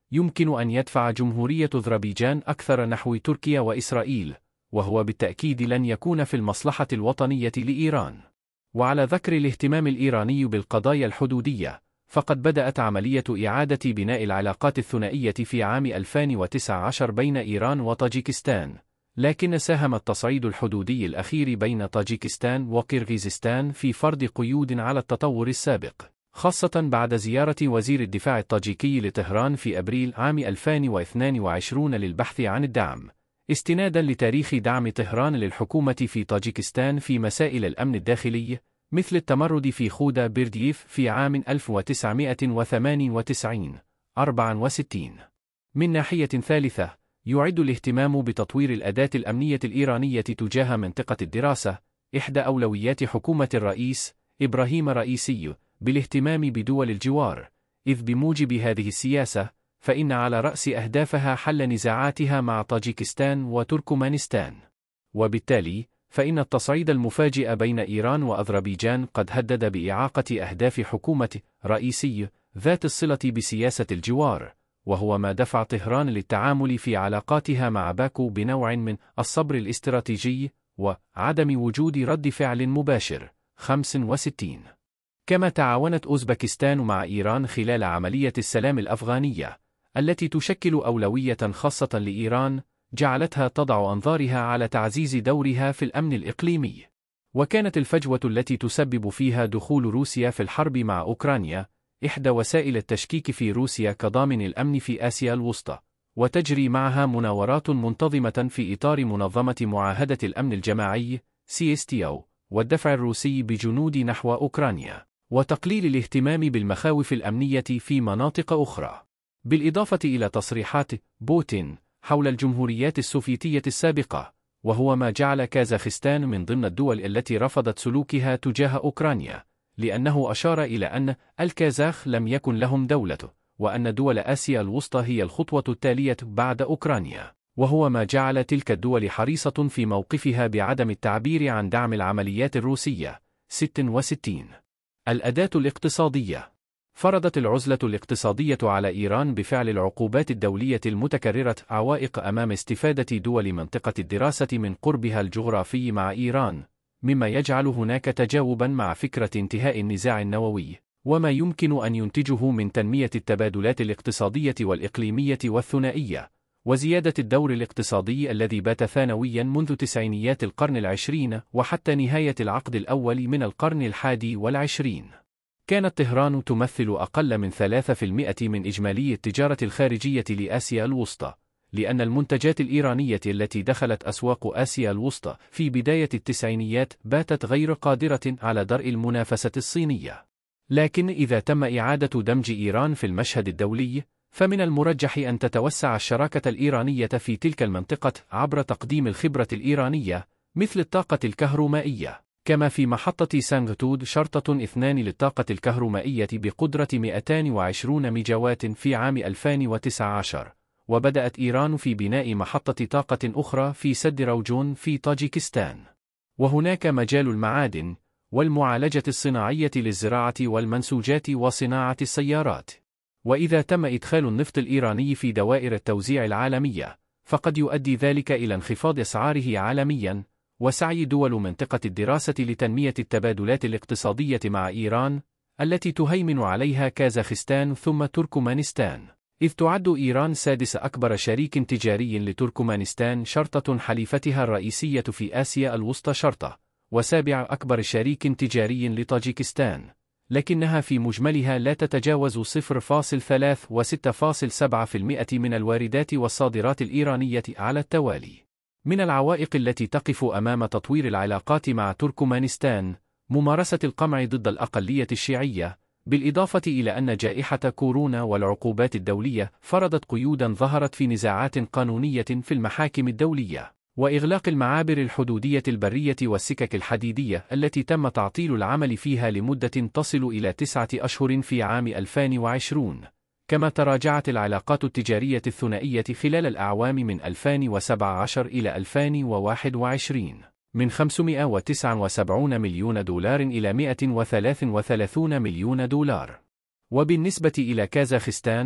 يمكن أن يدفع جمهورية أذربيجان أكثر نحو تركيا وإسرائيل، وهو بالتأكيد لن يكون في المصلحة الوطنية لإيران. وعلى ذكر الاهتمام الإيراني بالقضايا الحدودية، فقد بدأت عملية إعادة بناء العلاقات الثنائية في عام ألفين وتسعة عشر بين إيران وطاجيكستان، لكن ساهم التصعيد الحدودي الأخير بين طاجيكستان وقرغيزستان في فرض قيود على التطور السابق، خاصة بعد زيارة وزير الدفاع الطاجيكي لطهران في أبريل عام ألفين واثنين وعشرين للبحث عن الدعم، استنادا لتاريخ دعم طهران للحكومة في طاجيكستان في مسائل الأمن الداخلي، مثل التمرد في خودا بيردييف في عام ألف وتسعمائة وثمانية وتسعين أربعة وستين. من ناحية ثالثة، يعد الاهتمام بتطوير الأداة الأمنية الإيرانية تجاه منطقة الدراسة إحدى أولويات حكومة الرئيس إبراهيم رئيسي بالاهتمام بدول الجوار، إذ بموجب هذه السياسة فإن على رأس أهدافها حل نزاعاتها مع طاجيكستان وتركمانستان، وبالتالي فإن التصعيد المفاجئ بين إيران وأذربيجان قد هدد بإعاقة أهداف حكومة رئيسي ذات الصلة بسياسة الجوار، وهو ما دفع طهران للتعامل في علاقاتها مع باكو بنوع من الصبر الاستراتيجي وعدم وجود رد فعل مباشر. خمسة وستين. كما تعاونت أوزبكستان مع إيران خلال عملية السلام الأفغانية، التي تشكل أولوية خاصة لإيران، جعلتها تضع أنظارها على تعزيز دورها في الأمن الإقليمي. وكانت الفجوة التي تسبب فيها دخول روسيا في الحرب مع أوكرانيا إحدى وسائل التشكيك في روسيا كضامن الأمن في آسيا الوسطى، وتجري معها مناورات منتظمة في إطار منظمة معاهدة الأمن الجماعي سي إس تي أو والدفع الروسي بجنود نحو أوكرانيا، وتقليل الاهتمام بالمخاوف الأمنية في مناطق أخرى، بالإضافة إلى تصريحات بوتين حول الجمهوريات السوفيتية السابقة، وهو ما جعل كازاخستان من ضمن الدول التي رفضت سلوكها تجاه أوكرانيا، لأنه أشار إلى أن الكازاخ لم يكن لهم دولة، وأن دول آسيا الوسطى هي الخطوة التالية بعد أوكرانيا، وهو ما جعل تلك الدول حريصة في موقفها بعدم التعبير عن دعم العمليات الروسية. ستة وستين. الأداة الاقتصادية. فرضت العزلة الاقتصادية على إيران بفعل العقوبات الدولية المتكررة عوائق أمام استفادة دول منطقة الدراسة من قربها الجغرافي مع إيران، مما يجعل هناك تجاوبا مع فكرة انتهاء النزاع النووي، وما يمكن أن ينتجه من تنمية التبادلات الاقتصادية والإقليمية والثنائية، وزيادة الدور الاقتصادي الذي بات ثانويا منذ تسعينيات القرن العشرين وحتى نهاية العقد الأول من القرن الحادي والعشرين. كانت طهران تمثل أقل من ثلاثة بالمئة من إجمالي التجارة الخارجية لآسيا الوسطى، لأن المنتجات الإيرانية التي دخلت أسواق آسيا الوسطى في بداية التسعينيات باتت غير قادرة على درء المنافسة الصينية. لكن إذا تم إعادة دمج إيران في المشهد الدولي، فمن المرجح أن تتوسع الشراكة الإيرانية في تلك المنطقة عبر تقديم الخبرة الإيرانية مثل الطاقة الكهرومائية، كما في محطة سانغتود شرطة اثنان للطاقة الكهرومائية بقدرة مئتين وعشرين ميجاوات في عام ألفين وتسعة عشر، وبدأت إيران في بناء محطة طاقة أخرى في سد روجون في طاجيكستان. وهناك مجال المعادن والمعالجة الصناعية للزراعة والمنسوجات وصناعة السيارات. وإذا تم إدخال النفط الإيراني في دوائر التوزيع العالمية، فقد يؤدي ذلك إلى انخفاض أسعاره عالمياً، وسعي دول منطقة الدراسة لتنمية التبادلات الاقتصادية مع إيران، التي تهيمن عليها كازاخستان ثم تركمانستان، إذ تعد إيران سادس أكبر شريك تجاري لتركمانستان شرطة حليفتها الرئيسية في آسيا الوسطى شرطة، وسابع أكبر شريك تجاري لطاجيكستان، لكنها في مجملها لا تتجاوز صفر فاصلة ثلاثة وستة فاصلة سبعة بالمئة من الواردات والصادرات الإيرانية على التوالي. من العوائق التي تقف أمام تطوير العلاقات مع تركمانستان ممارسة القمع ضد الأقلية الشيعية، بالإضافة إلى أن جائحة كورونا والعقوبات الدولية فرضت قيوداً ظهرت في نزاعات قانونية في المحاكم الدولية، وإغلاق المعابر الحدودية البرية والسكك الحديدية التي تم تعطيل العمل فيها لمدة تصل إلى تسعة أشهر في عام ألفين وعشرين. كما تراجعت العلاقات التجارية الثنائية خلال الأعوام من ألفين وسبعة عشر إلى ألفين وواحد وعشرين من خمسمائة وتسعة وسبعين مليون دولار إلى مئة وثلاثة وثلاثين مليون دولار. وبالنسبة إلى كازاخستان،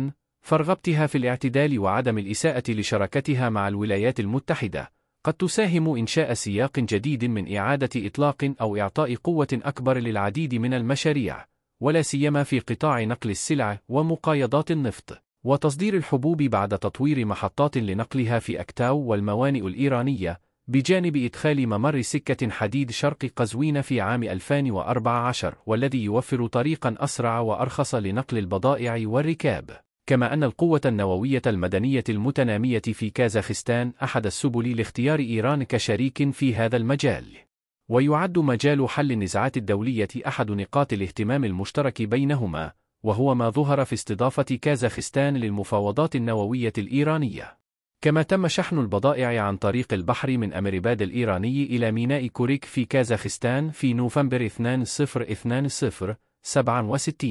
فرغبتها في الاعتدال وعدم الإساءة لشراكتها مع الولايات المتحدة قد تساهم إنشاء سياق جديد من إعادة إطلاق أو إعطاء قوة أكبر للعديد من المشاريع، ولا سيما في قطاع نقل السلع ومقايضات النفط وتصدير الحبوب بعد تطوير محطات لنقلها في أكتاو والموانئ الإيرانية، بجانب إدخال ممر سكة حديد شرق قزوين في عام ألفين وأربعة عشر، والذي يوفر طريقا أسرع وأرخص لنقل البضائع والركاب. كما أن القوة النووية المدنية المتنامية في كازاخستان أحد السبل لاختيار إيران كشريك في هذا المجال. ويعد مجال حل النزاعات الدولية أحد نقاط الاهتمام المشترك بينهما، وهو ما ظهر في استضافة كازاخستان للمفاوضات النووية الإيرانية. كما تم شحن البضائع عن طريق البحر من أمرباد الإيراني إلى ميناء كوريك في كازاخستان في نوفمبر ألفين وواحد وسبعين.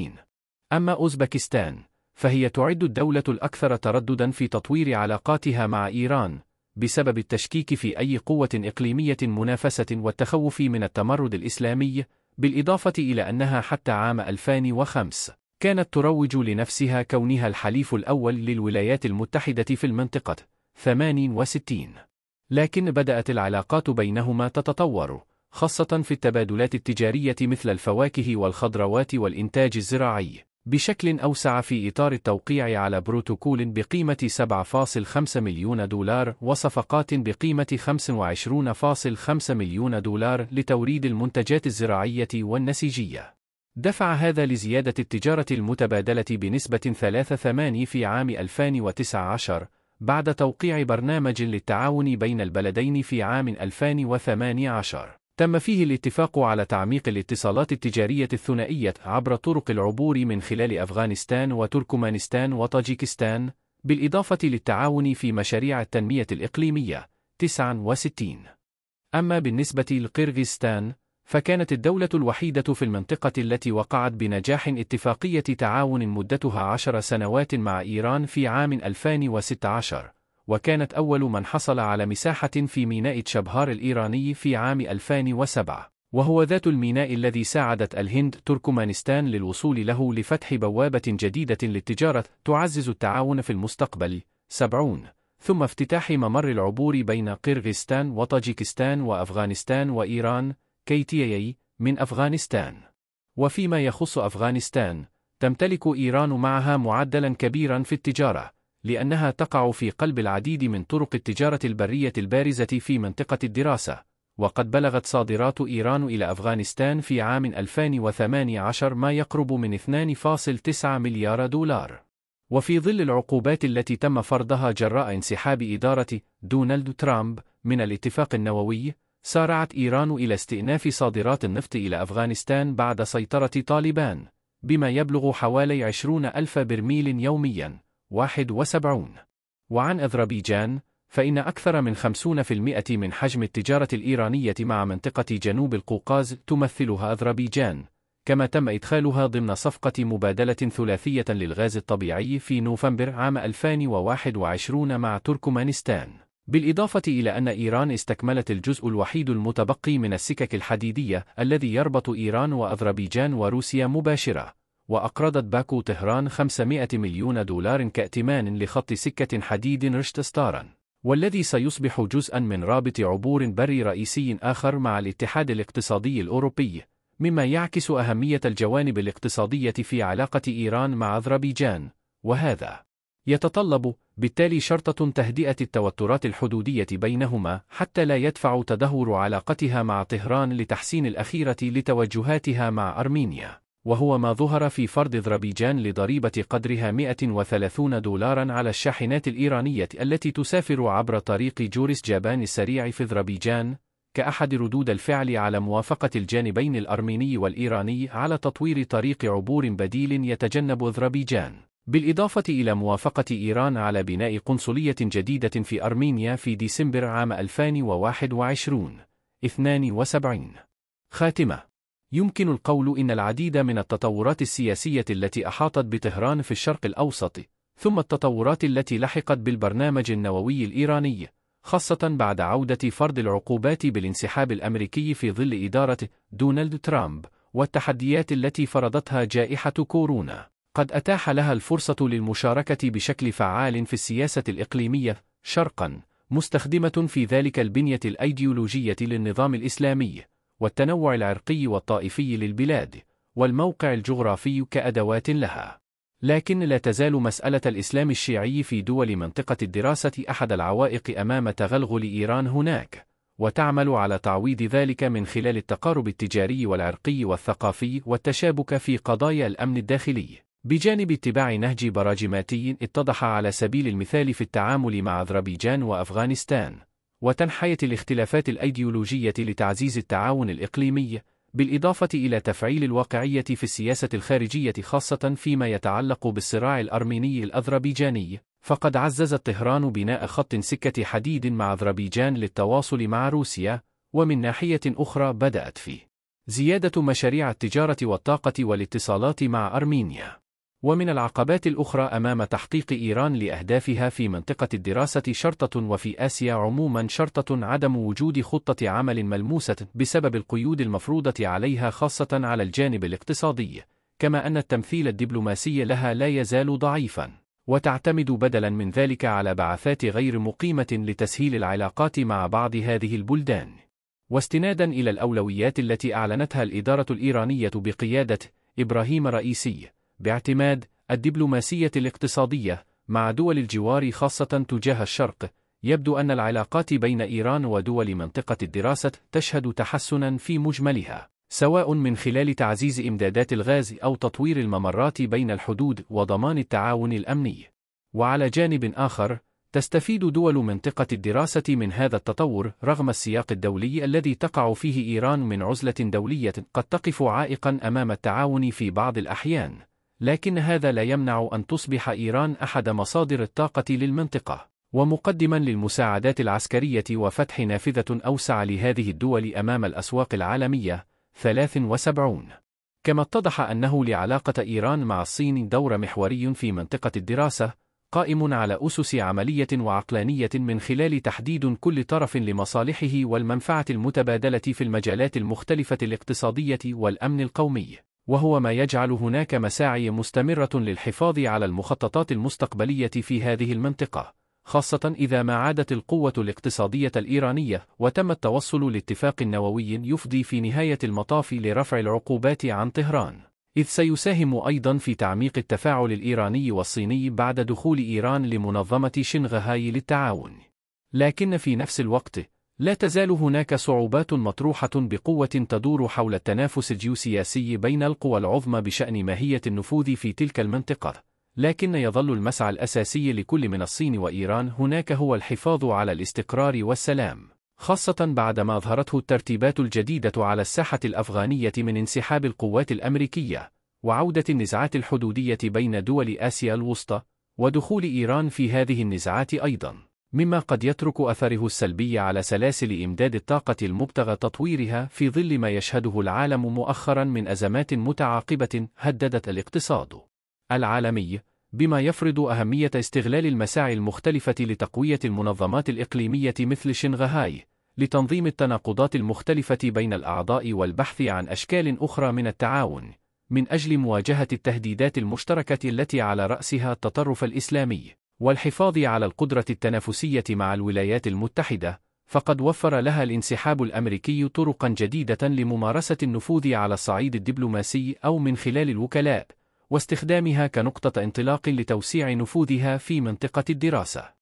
أما أوزبكستان فهي تعد الدولة الأكثر تردداً في تطوير علاقاتها مع إيران، بسبب التشكيك في أي قوة إقليمية منافسة والتخوف من التمرد الإسلامي، بالإضافة إلى أنها حتى عام ألفين وخمسة كانت تروج لنفسها كونها الحليف الأول للولايات المتحدة في المنطقة ثمانية وستين. لكن بدأت العلاقات بينهما تتطور، خاصة في التبادلات التجارية مثل الفواكه والخضروات والإنتاج الزراعي، بشكل أوسع في إطار التوقيع على بروتوكول بقيمة سبعة فاصلة خمسة مليون دولار وصفقات بقيمة خمسة وعشرين فاصلة خمسة مليون دولار لتوريد المنتجات الزراعية والنسيجية. دفع هذا لزيادة التجارة المتبادلة بنسبة ثلاثة فاصلة ثمانية في عام ألفين وتسعة عشر، بعد توقيع برنامج للتعاون بين البلدين في عام ألفين وثمانية عشر. تم فيه الاتفاق على تعميق الاتصالات التجارية الثنائية عبر طرق العبور من خلال أفغانستان وتركمانستان وطاجيكستان، بالإضافة للتعاون في مشاريع التنمية الإقليمية تسعة وستين. أما بالنسبة لقرغيزستان فكانت الدولة الوحيدة في المنطقة التي وقعت بنجاح اتفاقية تعاون مدتها عشر سنوات مع إيران في عام ألفين وستة عشر، وكانت أول من حصل على مساحة في ميناء تشابهار الإيراني في عام ألفين وسبعة، وهو ذات الميناء الذي ساعدت الهند تركمانستان للوصول له لفتح بوابة جديدة للتجارة تعزز التعاون في المستقبل. سبعون ثم افتتاح ممر العبور بين قرغيزستان وطاجيكستان وأفغانستان وإيران كي تي إي من أفغانستان. وفيما يخص أفغانستان تمتلك إيران معها معدلا كبيرا في التجارة، لأنها تقع في قلب العديد من طرق التجارة البرية البارزة في منطقة الدراسة، وقد بلغت صادرات إيران إلى أفغانستان في عام ألفين وثمانية عشر ما يقرب من اثنين فاصلة تسعة مليار دولار. وفي ظل العقوبات التي تم فرضها جراء انسحاب إدارة دونالد ترامب من الاتفاق النووي، سارعت إيران إلى استئناف صادرات النفط إلى أفغانستان بعد سيطرة طالبان، بما يبلغ حوالي عشرين ألف برميل يومياً. واحد وسبعون. وعن أذربيجان فإن أكثر من خمسين بالمئة من حجم التجارة الإيرانية مع منطقة جنوب القوقاز تمثلها أذربيجان، كما تم إدخالها ضمن صفقة مبادلة ثلاثية للغاز الطبيعي في نوفمبر عام ألفين وواحد وعشرين مع تركمانستان، بالإضافة إلى أن إيران استكملت الجزء الوحيد المتبقي من السكك الحديدية الذي يربط إيران وأذربيجان وروسيا مباشرة، وأقرضت باكو طهران خمسمائة مليون دولار كائتمان لخط سكة حديد رشت ستارا، والذي سيصبح جزءا من رابط عبور بري رئيسي آخر مع الاتحاد الاقتصادي الأوروبي، مما يعكس أهمية الجوانب الاقتصادية في علاقة إيران مع أذربيجان، وهذا يتطلب بالتالي شرطة تهدئة التوترات الحدودية بينهما حتى لا يدفع تدهور علاقتها مع طهران لتحسين الأخيرة لتوجهاتها مع أرمينيا، وهو ما ظهر في فرض أذربيجان لضريبة قدرها مئة وثلاثين دولارا على الشاحنات الإيرانية التي تسافر عبر طريق جوريس جابان السريع في أذربيجان، كأحد ردود الفعل على موافقة الجانبين الأرميني والإيراني على تطوير طريق عبور بديل يتجنب أذربيجان، بالإضافة إلى موافقة إيران على بناء قنصلية جديدة في أرمينيا في ديسمبر عام ألفين وواحد وعشرين. اثنان وسبعين. خاتمة. يمكن القول إن العديد من التطورات السياسية التي أحاطت بطهران في الشرق الأوسط، ثم التطورات التي لحقت بالبرنامج النووي الإيراني، خاصة بعد عودة فرض العقوبات بالانسحاب الأمريكي في ظل إدارة دونالد ترامب، والتحديات التي فرضتها جائحة كورونا، قد أتاح لها الفرصة للمشاركة بشكل فعال في السياسة الإقليمية شرقاً، مستخدمة في ذلك البنية الأيديولوجية للنظام الإسلامي، والتنوع العرقي والطائفي للبلاد، والموقع الجغرافي كأدوات لها. لكن لا تزال مسألة الإسلام الشيعي في دول منطقة الدراسة أحد العوائق أمام تغلغل إيران هناك، وتعمل على تعويض ذلك من خلال التقارب التجاري والعرقي والثقافي والتشابك في قضايا الأمن الداخلي، بجانب اتباع نهج براجماتي اتضح على سبيل المثال في التعامل مع أذربيجان وأفغانستان، وتنحية الاختلافات الأيديولوجية لتعزيز التعاون الإقليمي، بالإضافة إلى تفعيل الواقعية في السياسة الخارجية خاصة فيما يتعلق بالصراع الأرميني الأذربيجاني. فقد عززت طهران بناء خط سكة حديد مع أذربيجان للتواصل مع روسيا، ومن ناحية أخرى بدأت في زيادة مشاريع التجارة والطاقة والاتصالات مع أرمينيا. ومن العقبات الأخرى أمام تحقيق إيران لأهدافها في منطقة الدراسة شرطة، وفي آسيا عموما شرطة، عدم وجود خطة عمل ملموسة بسبب القيود المفروضة عليها خاصة على الجانب الاقتصادي، كما أن التمثيل الدبلوماسي لها لا يزال ضعيفا، وتعتمد بدلا من ذلك على بعثات غير مقيمة لتسهيل العلاقات مع بعض هذه البلدان. واستنادا إلى الأولويات التي أعلنتها الإدارة الإيرانية بقيادة إبراهيم رئيسي باعتماد الدبلوماسية الاقتصادية مع دول الجوار خاصة تجاه الشرق، يبدو أن العلاقات بين إيران ودول منطقة الدراسة تشهد تحسنا في مجملها، سواء من خلال تعزيز إمدادات الغاز أو تطوير الممرات بين الحدود وضمان التعاون الأمني. وعلى جانب آخر، تستفيد دول منطقة الدراسة من هذا التطور رغم السياق الدولي الذي تقع فيه إيران من عزلة دولية قد تقف عائقا أمام التعاون في بعض الأحيان، لكن هذا لا يمنع أن تصبح إيران أحد مصادر الطاقة للمنطقة، ومقدما للمساعدات العسكرية وفتح نافذة أوسع لهذه الدول أمام الأسواق العالمية. ثلاث وسبعين. كما اتضح أنه لعلاقة إيران مع الصين دور محوري في منطقة الدراسة، قائم على أسس عملية وعقلانية من خلال تحديد كل طرف لمصالحه والمنفعة المتبادلة في المجالات المختلفة الاقتصادية والأمن القومي، وهو ما يجعل هناك مساعي مستمرة للحفاظ على المخططات المستقبلية في هذه المنطقة، خاصة إذا ما عادت القوة الاقتصادية الإيرانية وتم التوصل لاتفاق نووي يفضي في نهاية المطاف لرفع العقوبات عن طهران، إذ سيساهم أيضا في تعميق التفاعل الإيراني والصيني بعد دخول إيران لمنظمة شنغهاي للتعاون. لكن في نفس الوقت لا تزال هناك صعوبات مطروحة بقوة تدور حول التنافس الجيوسياسي بين القوى العظمى بشأن ماهية النفوذ في تلك المنطقة، لكن يظل المسعى الأساسي لكل من الصين وإيران هناك هو الحفاظ على الاستقرار والسلام، خاصة بعدما أظهرته الترتيبات الجديدة على الساحة الأفغانية من انسحاب القوات الأمريكية، وعودة النزاعات الحدودية بين دول آسيا الوسطى، ودخول إيران في هذه النزاعات أيضا، مما قد يترك أثره السلبي على سلاسل إمداد الطاقة المبتغى تطويرها في ظل ما يشهده العالم مؤخرا من أزمات متعاقبة هددت الاقتصاد العالمي، بما يفرض أهمية استغلال المساعي المختلفة لتقوية المنظمات الإقليمية مثل شنغهاي لتنظيم التناقضات المختلفة بين الأعضاء والبحث عن أشكال أخرى من التعاون من أجل مواجهة التهديدات المشتركة التي على رأسها التطرف الإسلامي والحفاظ على القدرة التنافسية مع الولايات المتحدة. فقد وفر لها الانسحاب الأمريكي طرقا جديدة لممارسة النفوذ على الصعيد الدبلوماسي أو من خلال الوكلاء، واستخدامها كنقطة انطلاق لتوسيع نفوذها في منطقة الدراسة.